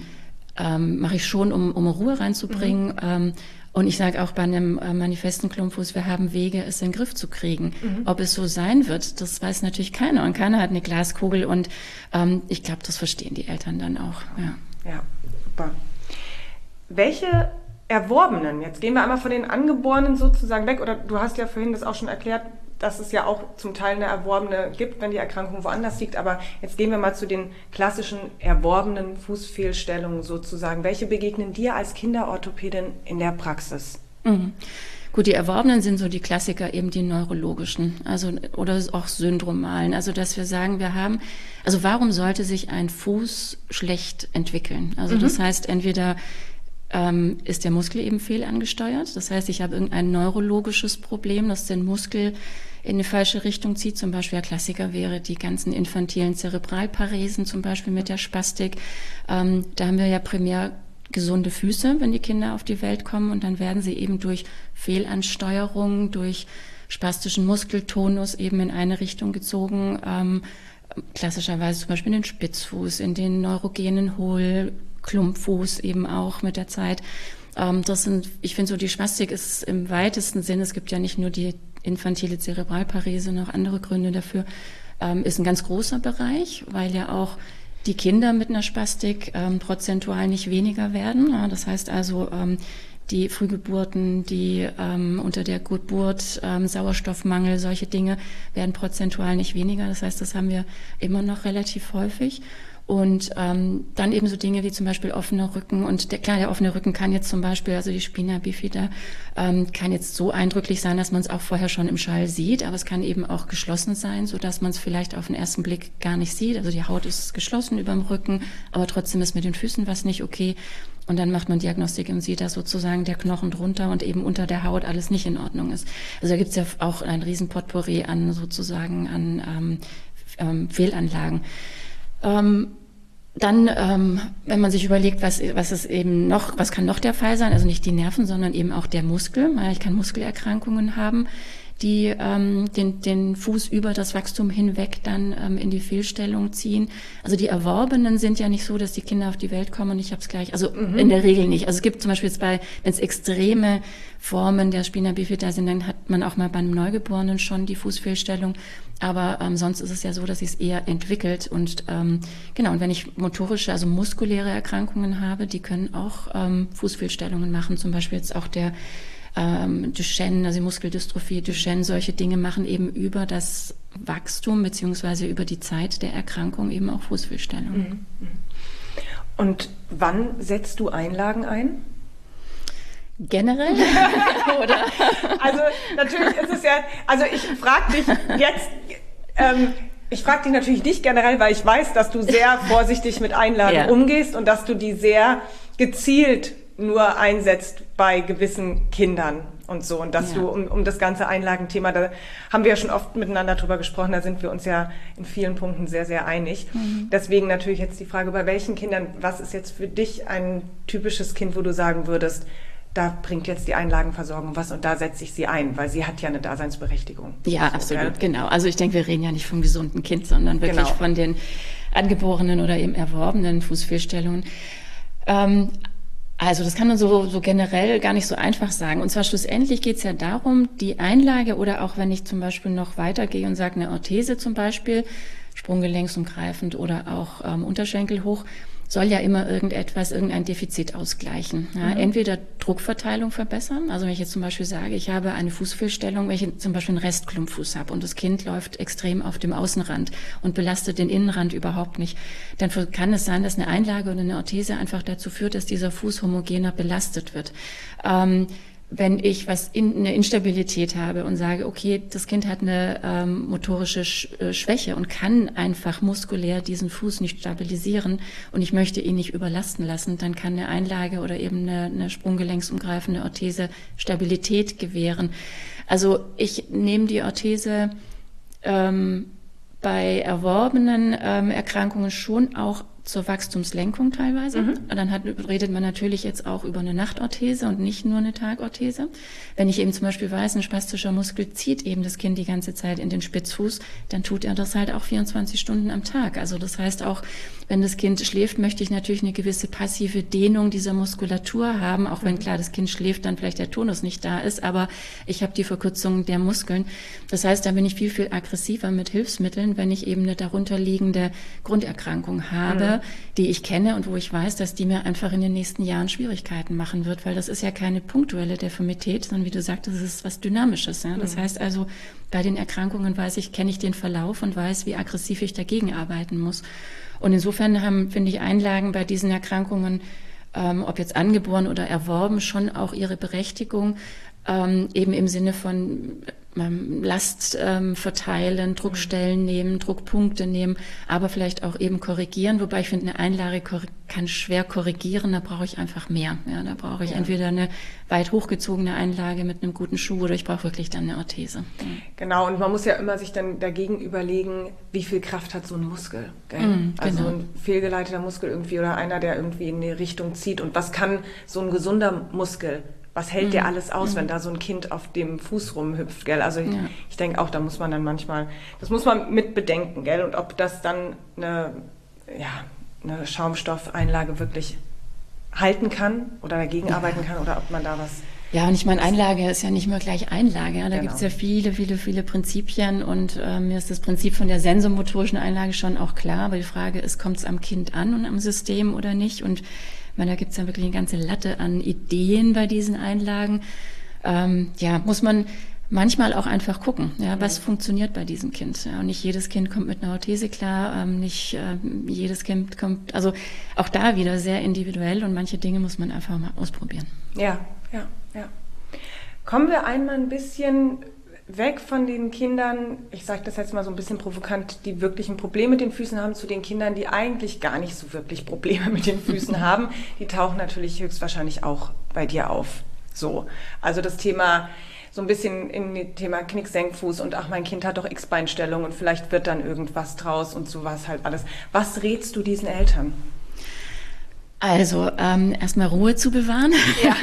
ich schon, um Ruhe reinzubringen. Und ich sage auch bei einem manifesten Klumpfuß, wir haben Wege, es in den Griff zu kriegen. Ob es so sein wird, das weiß natürlich keiner. Und keiner hat eine Glaskugel. Und ich glaube, das verstehen die Eltern dann auch. Ja, super. Welche Erworbenen, jetzt gehen wir einmal von den Angeborenen sozusagen weg, oder du hast ja vorhin das auch schon erklärt, dass es ja auch zum Teil eine Erworbene gibt, wenn die Erkrankung woanders liegt, aber jetzt gehen wir mal zu den klassischen erworbenen Fußfehlstellungen sozusagen. Welche begegnen dir als Kinderorthopädin in der Praxis? Gut, die Erworbenen sind so die Klassiker, eben die neurologischen, oder auch syndromalen. Also, dass wir sagen, warum sollte sich ein Fuß schlecht entwickeln? Also, das heißt, entweder ist der Muskel eben fehlangesteuert. Das heißt, ich habe irgendein neurologisches Problem, das den Muskel in eine falsche Richtung zieht. Zum Beispiel, der Klassiker wäre die ganzen infantilen Zerebralparesen, zum Beispiel mit der Spastik. Da haben wir ja primär gesunde Füße, wenn die Kinder auf die Welt kommen, und dann werden sie eben durch Fehlansteuerung, durch spastischen Muskeltonus eben in eine Richtung gezogen, klassischerweise zum Beispiel in den Spitzfuß, in den neurogenen Hohlklumpfuß eben auch mit der Zeit. Ich finde so, die Spastik ist im weitesten Sinne, es gibt ja nicht nur die infantile Zerebralparese, noch andere Gründe dafür, ist ein ganz großer Bereich, weil ja auch die Kinder mit einer Spastik prozentual nicht weniger werden. Ja, das heißt also, die Frühgeburten, die unter der Geburt, Sauerstoffmangel, solche Dinge werden prozentual nicht weniger. Das heißt, das haben wir immer noch relativ häufig. Und dann eben so Dinge wie zum Beispiel offener Rücken. Und der offene Rücken kann jetzt zum Beispiel, also die Spina bifida, kann jetzt so eindrücklich sein, dass man es auch vorher schon im Schall sieht. Aber es kann eben auch geschlossen sein, sodass man es vielleicht auf den ersten Blick gar nicht sieht. Also die Haut ist geschlossen über dem Rücken, aber trotzdem ist mit den Füßen was nicht okay. Und dann macht man Diagnostik und sieht, dass sozusagen der Knochen drunter und eben unter der Haut alles nicht in Ordnung ist. Also da gibt es ja auch ein riesen Potpourri an sozusagen an Fehlanlagen. Dann, wenn man sich überlegt, was kann noch der Fall sein? Also nicht die Nerven, sondern eben auch der Muskel. Ich kann Muskelerkrankungen haben, die den Fuß über das Wachstum hinweg dann in die Fehlstellung ziehen. Also die Erworbenen sind ja nicht so, dass die Kinder auf die Welt kommen und ich habe es gleich, also in der Regel nicht. Also es gibt zum Beispiel jetzt wenn es extreme Formen der Spina bifida sind, dann hat man auch mal bei einem Neugeborenen schon die Fußfehlstellung. Aber sonst ist es ja so, dass sich es eher entwickelt. Und genau, und wenn ich motorische, also muskuläre Erkrankungen habe, die können auch Fußfehlstellungen machen. Zum Beispiel jetzt auch der Duchenne, also die Muskeldystrophie, Duchenne, solche Dinge machen eben über das Wachstum beziehungsweise über die Zeit der Erkrankung eben auch Fußfehlstellungen. Und wann setzt du Einlagen ein? Generell? Oder? Also natürlich ist es ja, also ich frage dich jetzt, ich frage dich natürlich nicht generell, weil ich weiß, dass du sehr vorsichtig mit Einlagen umgehst und dass du die sehr gezielt nur einsetzt bei gewissen Kindern und so. Und dass du um das ganze Einlagenthema, da haben wir ja schon oft miteinander drüber gesprochen, da sind wir uns ja in vielen Punkten sehr, sehr einig. Deswegen natürlich jetzt die Frage, bei welchen Kindern, was ist jetzt für dich ein typisches Kind, wo du sagen würdest, da bringt jetzt die Einlagenversorgung was und da setze ich sie ein, weil sie hat ja eine Daseinsberechtigung. Ja, so, absolut, genau. Also ich denke, wir reden ja nicht vom gesunden Kind, sondern wirklich von den angeborenen oder eben erworbenen Fußfehlstellungen. Also das kann man so generell gar nicht so einfach sagen. Und zwar schlussendlich geht es ja darum, die Einlage oder auch wenn ich zum Beispiel noch weitergehe und sage eine Orthese zum Beispiel, sprunggelenksumgreifend oder auch Unterschenkel hoch, soll ja immer irgendein Defizit ausgleichen. Ja, entweder Druckverteilung verbessern, also wenn ich jetzt zum Beispiel sage, ich habe eine Fußfehlstellung, wenn ich zum Beispiel einen Restklumpfuß habe und das Kind läuft extrem auf dem Außenrand und belastet den Innenrand überhaupt nicht, dann kann es sein, dass eine Einlage oder eine Orthese einfach dazu führt, dass dieser Fuß homogener belastet wird. Wenn ich eine Instabilität habe und sage, okay, das Kind hat eine motorische Schwäche und kann einfach muskulär diesen Fuß nicht stabilisieren und ich möchte ihn nicht überlasten lassen, dann kann eine Einlage oder eben eine sprunggelenksumgreifende Orthese Stabilität gewähren. Also ich nehme die Orthese bei erworbenen Erkrankungen schon auch zur Wachstumslenkung teilweise. Und dann redet man natürlich jetzt auch über eine Nachtorthese und nicht nur eine Tagorthese. Wenn ich eben zum Beispiel weiß, ein spastischer Muskel zieht eben das Kind die ganze Zeit in den Spitzfuß, dann tut er das halt auch 24 Stunden am Tag. Also das heißt auch, wenn das Kind schläft, möchte ich natürlich eine gewisse passive Dehnung dieser Muskulatur haben, auch wenn klar das Kind schläft, dann vielleicht der Tonus nicht da ist, aber ich habe die Verkürzung der Muskeln. Das heißt, da bin ich viel, viel aggressiver mit Hilfsmitteln, wenn ich eben eine darunterliegende Grunderkrankung habe, die ich kenne und wo ich weiß, dass die mir einfach in den nächsten Jahren Schwierigkeiten machen wird, weil das ist ja keine punktuelle Deformität, sondern wie du sagtest, es ist was Dynamisches. Ja? Das heißt also, bei den Erkrankungen kenne ich den Verlauf und weiß, wie aggressiv ich dagegen arbeiten muss. Und insofern finde ich, Einlagen bei diesen Erkrankungen, ob jetzt angeboren oder erworben, schon auch ihre Berechtigung, eben im Sinne von Last verteilen, Druckstellen nehmen, Druckpunkte nehmen, aber vielleicht auch eben korrigieren. Wobei ich finde, eine Einlage kann schwer korrigieren, da brauche ich einfach mehr. Ja, da brauche ich entweder eine weit hochgezogene Einlage mit einem guten Schuh oder ich brauche wirklich dann eine Orthese. Ja. Genau, und man muss ja immer sich dann dagegen überlegen, wie viel Kraft hat so ein Muskel. Gell? Also genau. ein fehlgeleiteter Muskel irgendwie oder einer, der irgendwie in eine Richtung zieht. Und was kann so ein gesunder Muskel? Was hält der alles aus, wenn da so ein Kind auf dem Fuß rumhüpft, gell? Also ich denke auch, da muss man dann manchmal, das muss man mit bedenken, gell? Und ob das dann eine Schaumstoffeinlage wirklich halten kann oder dagegen arbeiten kann oder ob man da was... Ja, und ich meine, Einlage ist ja nicht mehr gleich Einlage. Ja? Da gibt's ja viele Prinzipien und mir ist das Prinzip von der sensomotorischen Einlage schon auch klar. Aber die Frage ist, kommt es am Kind an und am System oder nicht? Und ich meine, da gibt's ja wirklich eine ganze Latte an Ideen bei diesen Einlagen. Muss man manchmal auch einfach gucken, ja, was funktioniert bei diesem Kind. Ja, und nicht jedes Kind kommt mit einer Orthese klar, nicht jedes Kind kommt, also auch da wieder sehr individuell und manche Dinge muss man einfach mal ausprobieren. Ja. Kommen wir einmal ein bisschen weg von den Kindern, ich sage das jetzt mal so ein bisschen provokant, die wirklich ein Problem mit den Füßen haben, zu den Kindern, die eigentlich gar nicht so wirklich Probleme mit den Füßen haben. Die tauchen natürlich höchstwahrscheinlich auch bei dir auf. So, also das Thema, so ein bisschen in dem Thema Knicksenkfuß und ach, mein Kind hat doch X-Beinstellung und vielleicht wird dann irgendwas draus und sowas halt alles. Was rätst du diesen Eltern? Also erstmal Ruhe zu bewahren. Ja.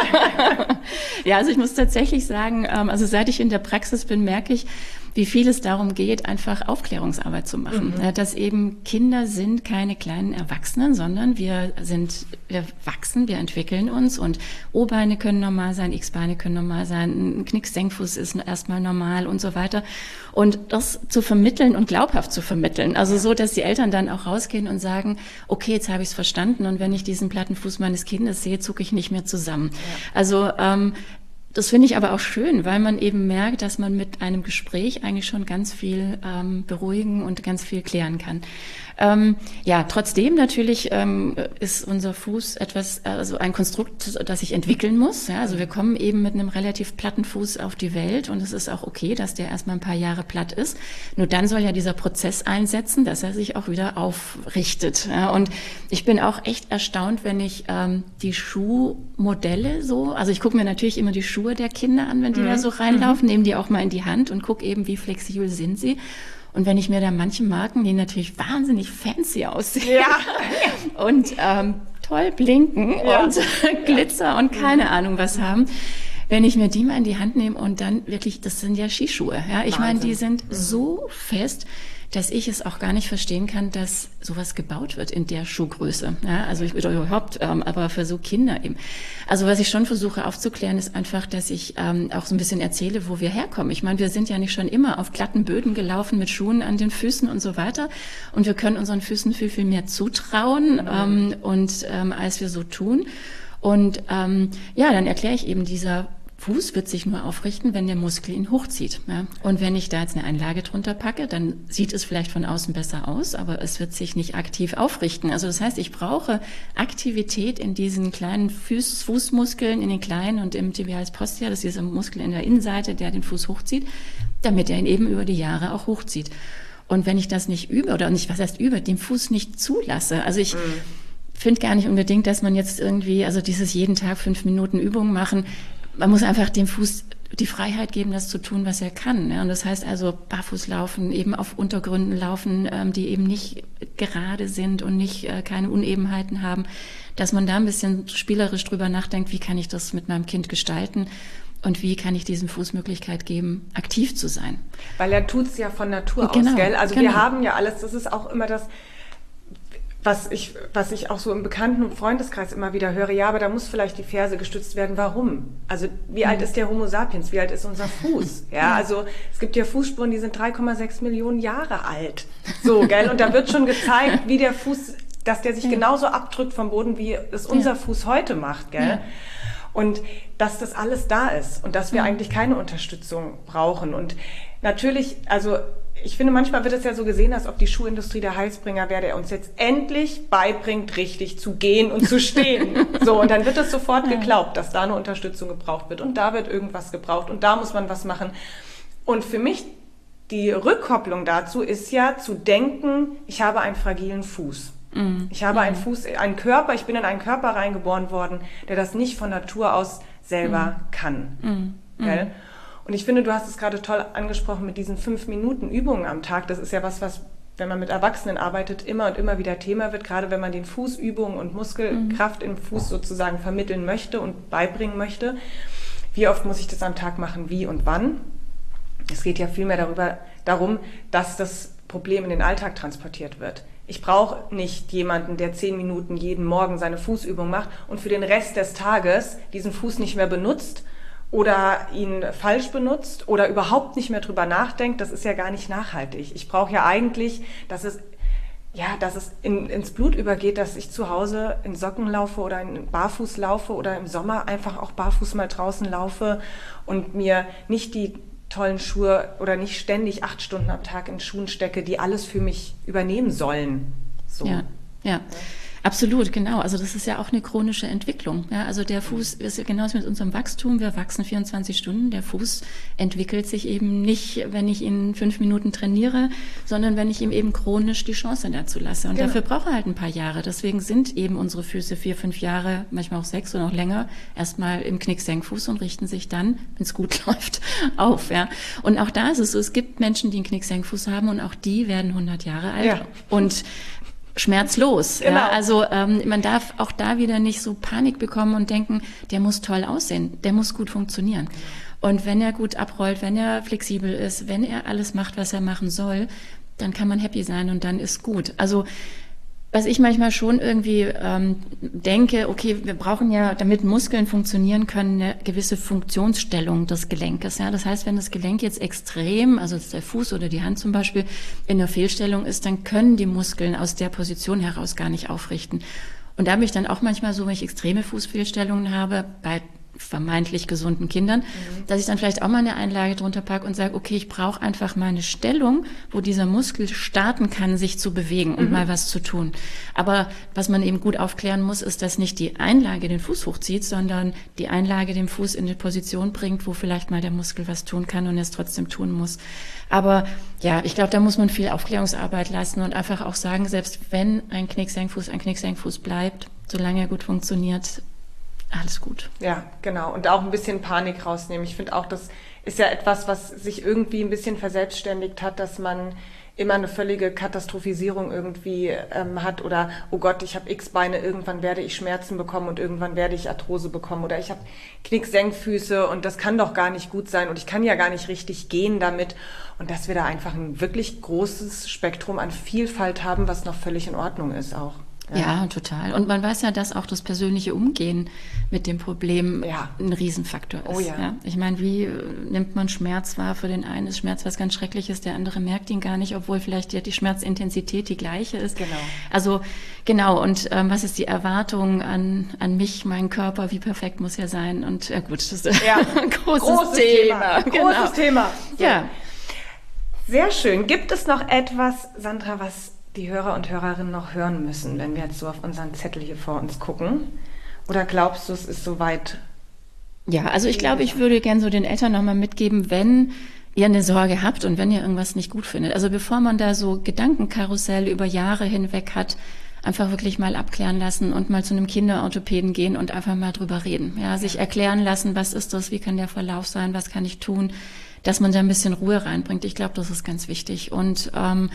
Ja, also ich muss tatsächlich sagen, also seit ich in der Praxis bin, merke ich, wie viel es darum geht, einfach Aufklärungsarbeit zu machen. Dass eben Kinder sind keine kleinen Erwachsenen, sondern wir wachsen, wir entwickeln uns und O-Beine können normal sein, X-Beine können normal sein, ein Knicksenkfuß ist erstmal normal und so weiter. Und das zu vermitteln und glaubhaft zu vermitteln. Also so, dass die Eltern dann auch rausgehen und sagen, okay, jetzt habe ich es verstanden und wenn ich diesen platten Fuß meines Kindes sehe, zucke ich nicht mehr zusammen. Ja. Also das finde ich aber auch schön, weil man eben merkt, dass man mit einem Gespräch eigentlich schon ganz viel beruhigen und ganz viel klären kann. Trotzdem natürlich ist unser Fuß also ein Konstrukt, das sich entwickeln muss. Ja, also wir kommen eben mit einem relativ platten Fuß auf die Welt und es ist auch okay, dass der erstmal ein paar Jahre platt ist. Nur dann soll ja dieser Prozess einsetzen, dass er sich auch wieder aufrichtet. Ja, und ich bin auch echt erstaunt, wenn ich die Schuhmodelle also ich gucke mir natürlich immer die Schuhe der Kinder an, wenn die da so reinlaufen, nehme die auch mal in die Hand und gucke eben, wie flexibel sind sie. Und wenn ich mir da manche Marken, die natürlich wahnsinnig fancy aussehen und toll blinken und Glitzer und keine Ahnung was haben, wenn ich mir die mal in die Hand nehme und dann wirklich, das sind ja Skischuhe. Ja? Ich meine, die sind so fest, dass ich es auch gar nicht verstehen kann, dass sowas gebaut wird in der Schuhgröße. Ja, also oder überhaupt, aber für so Kinder eben. Also was ich schon versuche aufzuklären, ist einfach, dass ich auch so ein bisschen erzähle, wo wir herkommen. Ich meine, wir sind ja nicht schon immer auf glatten Böden gelaufen mit Schuhen an den Füßen und so weiter. Und wir können unseren Füßen viel, viel mehr zutrauen, als wir so tun. Und dann erkläre ich eben, dieser Fuß wird sich nur aufrichten, wenn der Muskel ihn hochzieht. Ja? Und wenn ich da jetzt eine Einlage drunter packe, dann sieht es vielleicht von außen besser aus, aber es wird sich nicht aktiv aufrichten. Also das heißt, ich brauche Aktivität in diesen kleinen Fußmuskeln, in den kleinen und im Tibialis posterior, das ist dieser Muskel in der Innenseite, der den Fuß hochzieht, damit er ihn eben über die Jahre auch hochzieht. Und wenn ich das nicht dem Fuß nicht zulasse, also ich finde gar nicht unbedingt, dass man jetzt irgendwie, also dieses jeden Tag 5 Minuten Übungen machen, man muss einfach dem Fuß die Freiheit geben, das zu tun, was er kann. Ja? Und das heißt also barfuß laufen, eben auf Untergründen laufen, die eben nicht gerade sind und nicht keine Unebenheiten haben, dass man da ein bisschen spielerisch drüber nachdenkt, wie kann ich das mit meinem Kind gestalten und wie kann ich diesem Fuß Möglichkeit geben, aktiv zu sein. Weil er tut's ja von Natur aus, gell? Also wir haben ja alles, das ist auch immer das, was ich auch so im Bekannten- und Freundeskreis immer wieder höre, ja, aber da muss vielleicht die Ferse gestützt werden. Warum? Also wie alt ist der Homo sapiens? Wie alt ist unser Fuß? Ja, also es gibt ja Fußspuren, die sind 3,6 Millionen Jahre alt. So, gell? Und da wird schon gezeigt, wie der Fuß, dass der sich genauso abdrückt vom Boden, wie es unser Fuß heute macht, gell? Ja. Und dass das alles da ist und dass wir eigentlich keine Unterstützung brauchen. Und natürlich, also ich finde, manchmal wird es ja so gesehen, als ob die Schuhindustrie der Heilsbringer wäre, der uns jetzt endlich beibringt, richtig zu gehen und zu stehen. So, und dann wird es sofort geglaubt, dass da eine Unterstützung gebraucht wird und da wird irgendwas gebraucht und da muss man was machen. Und für mich die Rückkopplung dazu ist ja zu denken, ich habe einen fragilen Fuß. Ich habe einen Körper, ich bin in einen Körper reingeboren worden, der das nicht von Natur aus selber kann. Gell? Und ich finde, du hast es gerade toll angesprochen mit diesen 5 Minuten Übungen am Tag. Das ist ja was, wenn man mit Erwachsenen arbeitet, immer und immer wieder Thema wird, gerade wenn man den Fußübungen und Muskelkraft im Fuß sozusagen vermitteln möchte und beibringen möchte. Wie oft muss ich das am Tag machen, wie und wann? Es geht ja vielmehr darum, dass das Problem in den Alltag transportiert wird. Ich brauche nicht jemanden, der 10 Minuten jeden Morgen seine Fußübung macht und für den Rest des Tages diesen Fuß nicht mehr benutzt oder ihn falsch benutzt oder überhaupt nicht mehr drüber nachdenkt. Das ist ja gar nicht nachhaltig. Ich brauche ja eigentlich, dass es ins Blut übergeht, dass ich zu Hause in Socken laufe oder in Barfuß laufe oder im Sommer einfach auch barfuß mal draußen laufe und mir nicht die tollen Schuhe oder nicht ständig 8 Stunden am Tag in Schuhen stecke, die alles für mich übernehmen sollen. So. Ja. Absolut, genau. Also das ist ja auch eine chronische Entwicklung. Ja, also der Fuß ist genauso mit unserem Wachstum. Wir wachsen 24 Stunden. Der Fuß entwickelt sich eben nicht, wenn ich ihn 5 Minuten trainiere, sondern wenn ich ihm eben chronisch die Chance dazu lasse. Und dafür braucht er halt ein paar Jahre. Deswegen sind eben unsere Füße 4, 5 Jahre, manchmal auch 6 oder noch länger, erstmal im Knicksenkfuß und richten sich dann, wenn es gut läuft, auf. Ja. Und auch da ist es so, es gibt Menschen, die einen Knicksenkfuß haben und auch die werden 100 Jahre alt. Ja. Und schmerzlos. Genau. Ja, also man darf auch da wieder nicht so Panik bekommen und denken, der muss toll aussehen, der muss gut funktionieren. Und wenn er gut abrollt, wenn er flexibel ist, wenn er alles macht, was er machen soll, dann kann man happy sein und dann ist gut. Also was ich manchmal schon irgendwie denke, okay, wir brauchen ja, damit Muskeln funktionieren können, eine gewisse Funktionsstellung des Gelenkes. Ja? Das heißt, wenn das Gelenk jetzt extrem, also der Fuß oder die Hand zum Beispiel, in der Fehlstellung ist, dann können die Muskeln aus der Position heraus gar nicht aufrichten. Und da habe ich dann auch manchmal so, wenn ich extreme Fußfehlstellungen habe, bei vermeintlich gesunden Kindern, dass ich dann vielleicht auch mal eine Einlage drunter packe und sage, okay, ich brauche einfach mal eine Stellung, wo dieser Muskel starten kann, sich zu bewegen und mal was zu tun. Aber was man eben gut aufklären muss, ist, dass nicht die Einlage den Fuß hochzieht, sondern die Einlage den Fuß in eine Position bringt, wo vielleicht mal der Muskel was tun kann und er es trotzdem tun muss. Aber ja, ich glaube, da muss man viel Aufklärungsarbeit leisten und einfach auch sagen, selbst wenn ein Knicksenkfuß bleibt, solange er gut funktioniert, alles gut. Ja, genau. Und auch ein bisschen Panik rausnehmen. Ich finde auch, das ist ja etwas, was sich irgendwie ein bisschen verselbstständigt hat, dass man immer eine völlige Katastrophisierung irgendwie hat oder, oh Gott, ich habe X-Beine, irgendwann werde ich Schmerzen bekommen und irgendwann werde ich Arthrose bekommen oder ich habe Knicksenkfüße und das kann doch gar nicht gut sein und ich kann ja gar nicht richtig gehen damit. Und dass wir da einfach ein wirklich großes Spektrum an Vielfalt haben, was noch völlig in Ordnung ist auch. Ja, total. Und man weiß ja, dass auch das persönliche Umgehen mit dem Problem ein Riesenfaktor ist. Oh ja. Ja? Ich meine, wie nimmt man Schmerz wahr? Für den einen ist Schmerz was ganz Schreckliches, der andere merkt ihn gar nicht, obwohl vielleicht die Schmerzintensität die gleiche ist. Genau. Also genau, und was ist die Erwartung an mich, meinen Körper? Wie perfekt muss er sein? Und gut, das ist ein großes Thema. Genau. Großes Thema. So. Ja. Sehr schön. Gibt es noch etwas, Sandra, was die Hörer und Hörerinnen noch hören müssen, wenn wir jetzt so auf unseren Zettel hier vor uns gucken? Oder glaubst du, es ist soweit? Ja, also ich glaube, ich würde gerne so den Eltern nochmal mitgeben, wenn ihr eine Sorge habt und wenn ihr irgendwas nicht gut findet. Also bevor man da so Gedankenkarussell über Jahre hinweg hat, einfach wirklich mal abklären lassen und mal zu einem Kinderorthopäden gehen und einfach mal drüber reden. Ja, sich erklären lassen, was ist das, wie kann der Verlauf sein, was kann ich tun, dass man da ein bisschen Ruhe reinbringt. Ich glaube, das ist ganz wichtig. Und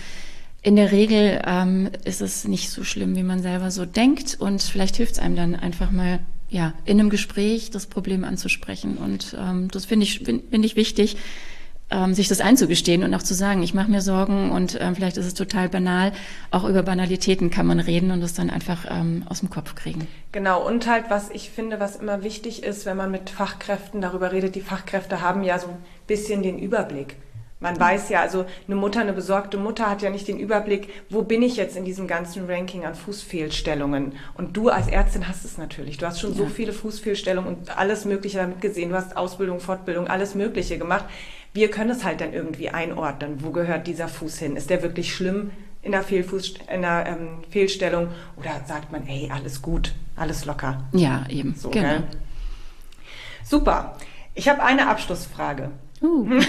in der Regel ist es nicht so schlimm, wie man selber so denkt und vielleicht hilft es einem dann einfach mal, in einem Gespräch das Problem anzusprechen und das finde ich wichtig, sich das einzugestehen und auch zu sagen, ich mache mir Sorgen und vielleicht ist es total banal, auch über Banalitäten kann man reden und das dann einfach aus dem Kopf kriegen. Genau, und halt, was ich finde, was immer wichtig ist, wenn man mit Fachkräften darüber redet, die Fachkräfte haben ja so ein bisschen den Überblick. Man weiß ja, also eine besorgte Mutter hat ja nicht den Überblick, wo bin ich jetzt in diesem ganzen Ranking an Fußfehlstellungen. Und du als Ärztin hast es natürlich. Du hast schon so viele Fußfehlstellungen und alles Mögliche damit gesehen. Du hast Ausbildung, Fortbildung, alles Mögliche gemacht. Wir können es halt dann irgendwie einordnen. Wo gehört dieser Fuß hin? Ist der wirklich schlimm in der Fehlstellung? Oder sagt man, ey, alles gut, alles locker? Ja, eben. So, genau. Super. Ich habe eine Abschlussfrage. Bin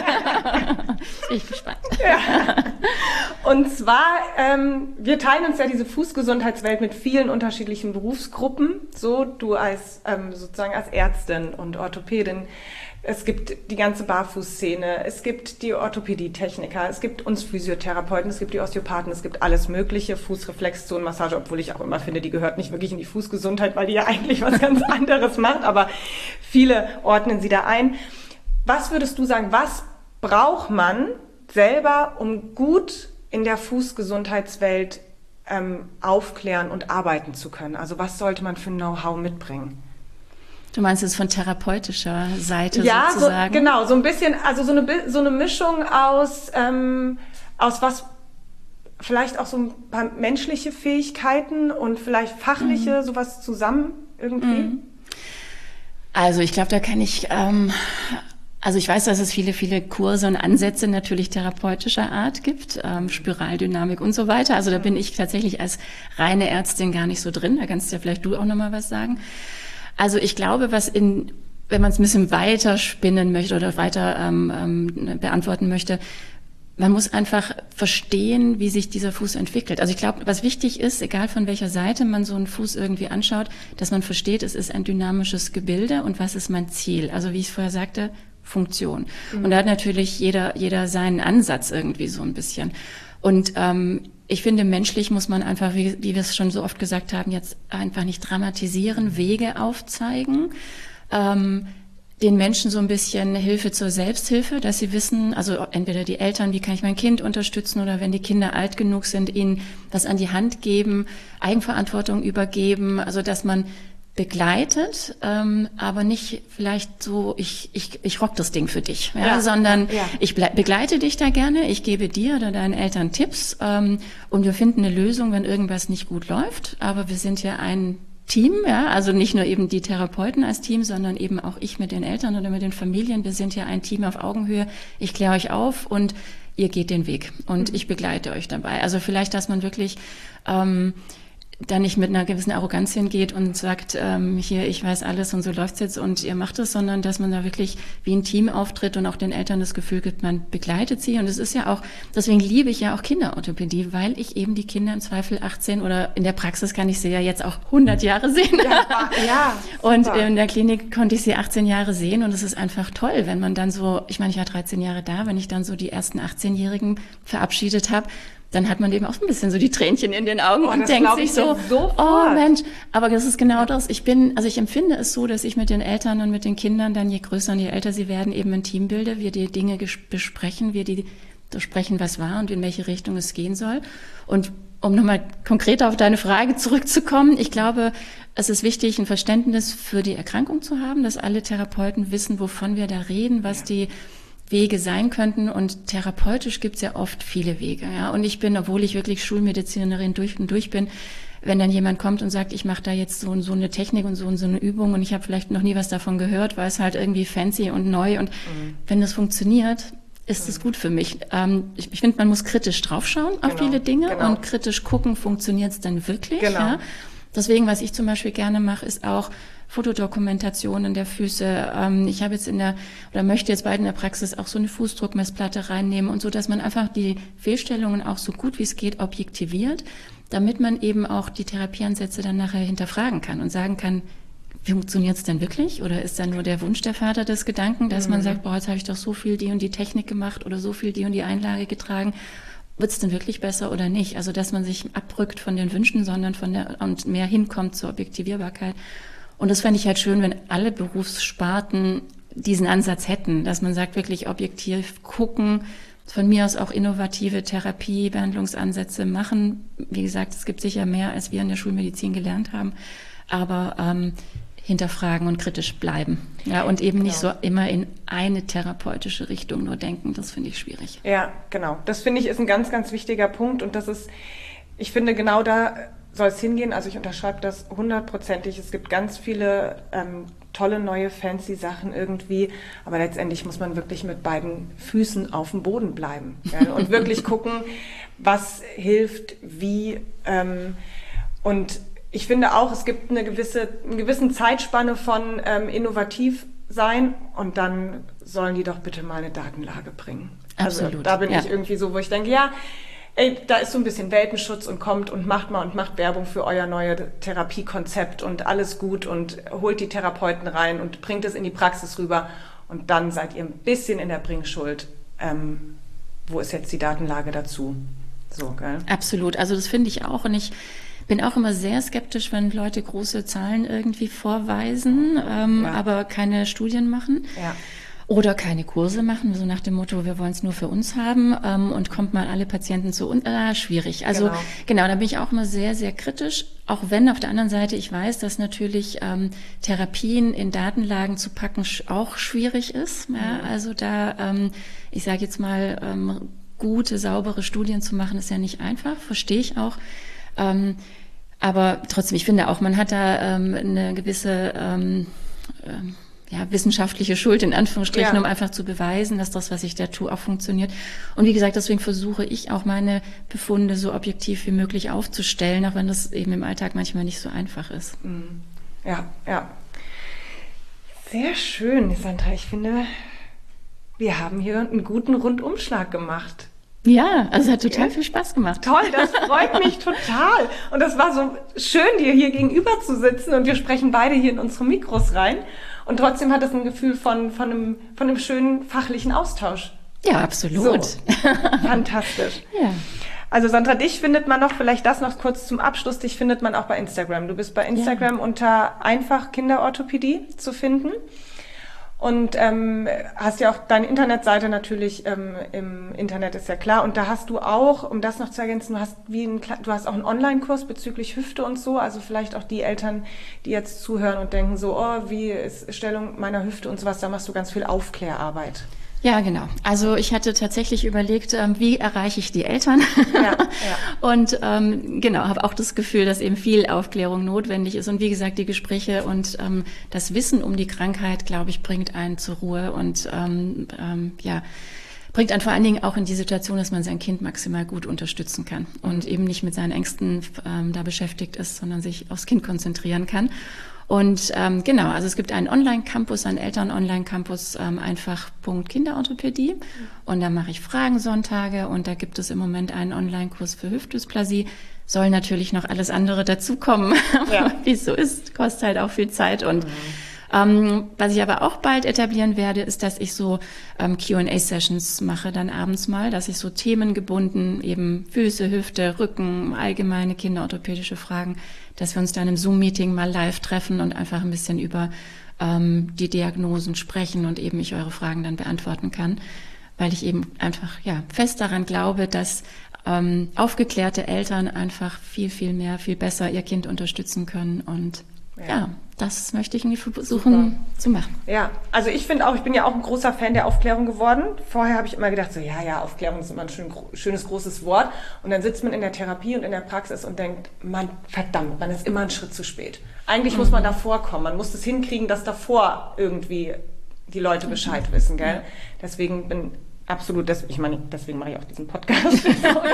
ich gespannt. Ja. Und zwar, wir teilen uns ja diese Fußgesundheitswelt mit vielen unterschiedlichen Berufsgruppen. So, du als sozusagen als Ärztin und Orthopädin. Es gibt die ganze Barfußszene, es gibt die Orthopädie-Techniker, es gibt uns Physiotherapeuten, es gibt die Osteopathen, es gibt alles mögliche, Fußreflexzonenmassage, obwohl ich auch immer finde, die gehört nicht wirklich in die Fußgesundheit, weil die ja eigentlich was ganz anderes macht, aber viele ordnen sie da ein. Was würdest du sagen, was braucht man selber, um gut in der Fußgesundheitswelt aufklären und arbeiten zu können? Also was sollte man für Know-how mitbringen? Du meinst es von therapeutischer Seite ja, sozusagen? Ja, so, genau, so ein bisschen, also so eine Mischung aus was, vielleicht auch so ein paar menschliche Fähigkeiten und vielleicht fachliche, sowas zusammen irgendwie? Also ich glaube, da kann ich, also ich weiß, dass es viele Kurse und Ansätze natürlich therapeutischer Art gibt, Spiraldynamik und so weiter. Also da bin ich tatsächlich als reine Ärztin gar nicht so drin. Da kannst ja vielleicht du auch nochmal was sagen. Also ich glaube, wenn man es ein bisschen weiter spinnen möchte oder weiter beantworten möchte, man muss einfach verstehen, wie sich dieser Fuß entwickelt. Also ich glaube, was wichtig ist, egal von welcher Seite man so einen Fuß irgendwie anschaut, dass man versteht, es ist ein dynamisches Gebilde und was ist mein Ziel? Also wie ich vorher sagte, Funktion. Und da hat natürlich jeder seinen Ansatz irgendwie so ein bisschen. Und ich finde, menschlich muss man einfach, wie wir es schon so oft gesagt haben, jetzt einfach nicht dramatisieren, Wege aufzeigen, den Menschen so ein bisschen Hilfe zur Selbsthilfe, dass sie wissen, also entweder die Eltern, wie kann ich mein Kind unterstützen, oder wenn die Kinder alt genug sind, ihnen was an die Hand geben, Eigenverantwortung übergeben, also dass man begleitet, aber nicht vielleicht so, ich rock das Ding für dich, ja, sondern ich begleite dich da gerne, ich gebe dir oder deinen Eltern Tipps und wir finden eine Lösung, wenn irgendwas nicht gut läuft, aber wir sind ja ein Team, ja, also nicht nur eben die Therapeuten als Team, sondern eben auch ich mit den Eltern oder mit den Familien, wir sind ja ein Team auf Augenhöhe, ich kläre euch auf und ihr geht den Weg und ich begleite euch dabei. Also vielleicht, dass man wirklich da nicht mit einer gewissen Arroganz hingeht und sagt, hier, ich weiß alles und so läuft's jetzt und ihr macht es, sondern dass man da wirklich wie ein Team auftritt und auch den Eltern das Gefühl gibt, man begleitet sie. Und es ist ja auch, deswegen liebe ich ja auch Kinderorthopädie, weil ich eben die Kinder im Zweifel 18 oder in der Praxis kann ich sie ja jetzt auch 100 Jahre sehen. Ja, und in der Klinik konnte ich sie 18 Jahre sehen und es ist einfach toll, wenn man dann so, ich meine, ich war 13 Jahre da, wenn ich dann so die ersten 18-Jährigen verabschiedet habe, dann hat man eben auch so ein bisschen so die Tränchen in den Augen und denkt sich so, oh Mensch, aber das ist genau das. Ich empfinde es so, dass ich mit den Eltern und mit den Kindern dann, je größer und je älter sie werden, eben ein Team bilde, wir die Dinge besprechen, wir die besprechen, was war und in welche Richtung es gehen soll. Und um nochmal konkreter auf deine Frage zurückzukommen, ich glaube, es ist wichtig, ein Verständnis für die Erkrankung zu haben, dass alle Therapeuten wissen, wovon wir da reden, was die Wege sein könnten, und therapeutisch gibt's ja oft viele Wege. Ja? Und ich bin, obwohl ich wirklich Schulmedizinerin durch und durch bin, wenn dann jemand kommt und sagt, ich mache da jetzt so eine Technik und so eine Übung und ich habe vielleicht noch nie was davon gehört, weil es halt irgendwie fancy und neu und wenn das funktioniert, ist es gut für mich. Ich finde, man muss kritisch draufschauen auf viele Dinge und kritisch gucken, funktioniert's denn wirklich? Genau. Ja? Deswegen, was ich zum Beispiel gerne mache, ist auch Fotodokumentationen der Füße. Ich habe jetzt möchte jetzt bald in der Praxis auch so eine Fußdruckmessplatte reinnehmen und so, dass man einfach die Fehlstellungen auch so gut wie es geht objektiviert, damit man eben auch die Therapieansätze dann nachher hinterfragen kann und sagen kann, funktioniert es denn wirklich? Oder ist dann nur der Wunsch der Vater des Gedanken, dass man sagt, boah, jetzt habe ich doch so viel die und die Technik gemacht oder so viel die und die Einlage getragen. Wird es denn wirklich besser oder nicht? Also, dass man sich abrückt von den Wünschen, sondern und mehr hinkommt zur Objektivierbarkeit. Und das fände ich halt schön, wenn alle Berufssparten diesen Ansatz hätten, dass man sagt, wirklich objektiv gucken, von mir aus auch innovative Therapie, Behandlungsansätze machen. Wie gesagt, es gibt sicher mehr, als wir in der Schulmedizin gelernt haben, aber hinterfragen und kritisch bleiben. Ja, und eben nicht so immer in eine therapeutische Richtung nur denken. Das finde ich schwierig. Ja, genau. Das finde ich ist ein ganz, ganz wichtiger Punkt. Und das ist, ich finde, genau da soll es hingehen. Also ich unterschreibe das 100%ig. Es gibt ganz viele tolle, neue, fancy Sachen irgendwie. Aber letztendlich muss man wirklich mit beiden Füßen auf dem Boden bleiben. Ja, und wirklich gucken, was hilft, wie. Und ich finde auch, es gibt eine gewissen Zeitspanne von innovativ sein und dann sollen die doch bitte mal eine Datenlage bringen. Absolut. Also da bin ich irgendwie so, wo ich denke, ja, ey, da ist so ein bisschen Welpenschutz und kommt und macht Werbung für euer neues Therapiekonzept und alles gut und holt die Therapeuten rein und bringt es in die Praxis rüber und dann seid ihr ein bisschen in der Bringschuld. Wo ist jetzt die Datenlage dazu? So, gell? Absolut, also das finde ich auch und ich bin auch immer sehr skeptisch, wenn Leute große Zahlen irgendwie vorweisen, aber keine Studien machen. Ja. Oder keine Kurse machen, so nach dem Motto, wir wollen es nur für uns haben und kommt mal alle Patienten zu uns. Schwierig. Also genau, da bin ich auch immer sehr, sehr kritisch. Auch wenn auf der anderen Seite ich weiß, dass natürlich Therapien in Datenlagen zu packen auch schwierig ist. Ja, also da, ich sage jetzt mal, gute, saubere Studien zu machen, ist ja nicht einfach, verstehe ich auch. Aber trotzdem, ich finde auch, man hat da eine gewisse wissenschaftliche Schuld in Anführungsstrichen, um einfach zu beweisen, dass das, was ich da tue, auch funktioniert. Und wie gesagt, deswegen versuche ich auch meine Befunde so objektiv wie möglich aufzustellen, auch wenn das eben im Alltag manchmal nicht so einfach ist. Ja. Sehr schön, Sandra. Ich finde, wir haben hier einen guten Rundumschlag gemacht. Ja, also es hat total viel Spaß gemacht. Toll, das freut mich total. Und das war so schön, dir hier gegenüber zu sitzen und wir sprechen beide hier in unsere Mikros rein. Und trotzdem hat es ein Gefühl von einem schönen fachlichen Austausch. Ja, absolut. So. Fantastisch. Ja. Also Sandra, dich findet man noch, vielleicht das noch kurz zum Abschluss, dich findet man auch bei Instagram. Du bist bei Instagram unter einfach Kinderorthopädie zu finden. Und hast ja auch deine Internetseite natürlich im Internet, ist ja klar. Und da hast du auch, um das noch zu ergänzen, du hast auch einen Online-Kurs bezüglich Hüfte und so. Also vielleicht auch die Eltern, die jetzt zuhören und denken so, oh, wie ist Stellung meiner Hüfte und sowas. Da machst du ganz viel Aufklärarbeit. Ja, genau. Also ich hatte tatsächlich überlegt, wie erreiche ich die Eltern? Ja. Und habe auch das Gefühl, dass eben viel Aufklärung notwendig ist. Und wie gesagt, die Gespräche und das Wissen um die Krankheit, glaube ich, bringt einen zur Ruhe und bringt einen vor allen Dingen auch in die Situation, dass man sein Kind maximal gut unterstützen kann und eben nicht mit seinen Ängsten da beschäftigt ist, sondern sich aufs Kind konzentrieren kann. Und also es gibt einen Online-Campus, einen Eltern-Online-Campus, einfach.kinderorthopädie. Und da mache ich Fragensonntage und da gibt es im Moment einen Online-Kurs für Hüftdysplasie. Soll natürlich noch alles andere dazukommen, wie es so ist, kostet halt auch viel Zeit. Und was ich aber auch bald etablieren werde, ist, dass ich so Q&A-Sessions mache dann abends mal, dass ich so themengebunden eben Füße, Hüfte, Rücken, allgemeine kinderorthopädische Fragen, dass wir uns dann im Zoom-Meeting mal live treffen und einfach ein bisschen über die Diagnosen sprechen und eben ich eure Fragen dann beantworten kann, weil ich eben einfach fest daran glaube, dass aufgeklärte Eltern einfach viel, viel mehr, viel besser ihr Kind unterstützen können und das möchte ich irgendwie versuchen zu machen. Ja, also ich bin ja auch ein großer Fan der Aufklärung geworden. Vorher habe ich immer gedacht, so Aufklärung ist immer ein schönes, großes Wort. Und dann sitzt man in der Therapie und in der Praxis und denkt, man ist immer einen Schritt zu spät. Eigentlich muss man davor kommen. Man muss es hinkriegen, dass davor irgendwie die Leute Bescheid wissen, gell? Deswegen deswegen mache ich auch diesen Podcast.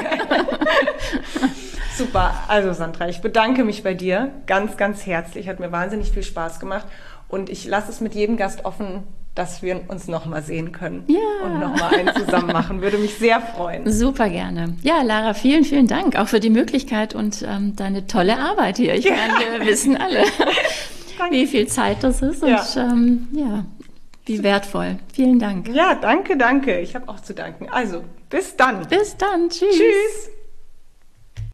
Super. Also Sandra, ich bedanke mich bei dir ganz, ganz herzlich. Hat mir wahnsinnig viel Spaß gemacht. Und ich lasse es mit jedem Gast offen, dass wir uns nochmal sehen können. Ja. Und nochmal einen zusammen machen. Würde mich sehr freuen. Super gerne. Ja, Lara, vielen, vielen Dank auch für die Möglichkeit und deine tolle Arbeit hier. Ich meine, wir wissen alle, wie viel Zeit das ist und wie wertvoll. Vielen Dank. Ja, danke. Ich habe auch zu danken. Also, bis dann. Bis dann. Tschüss. Tschüss.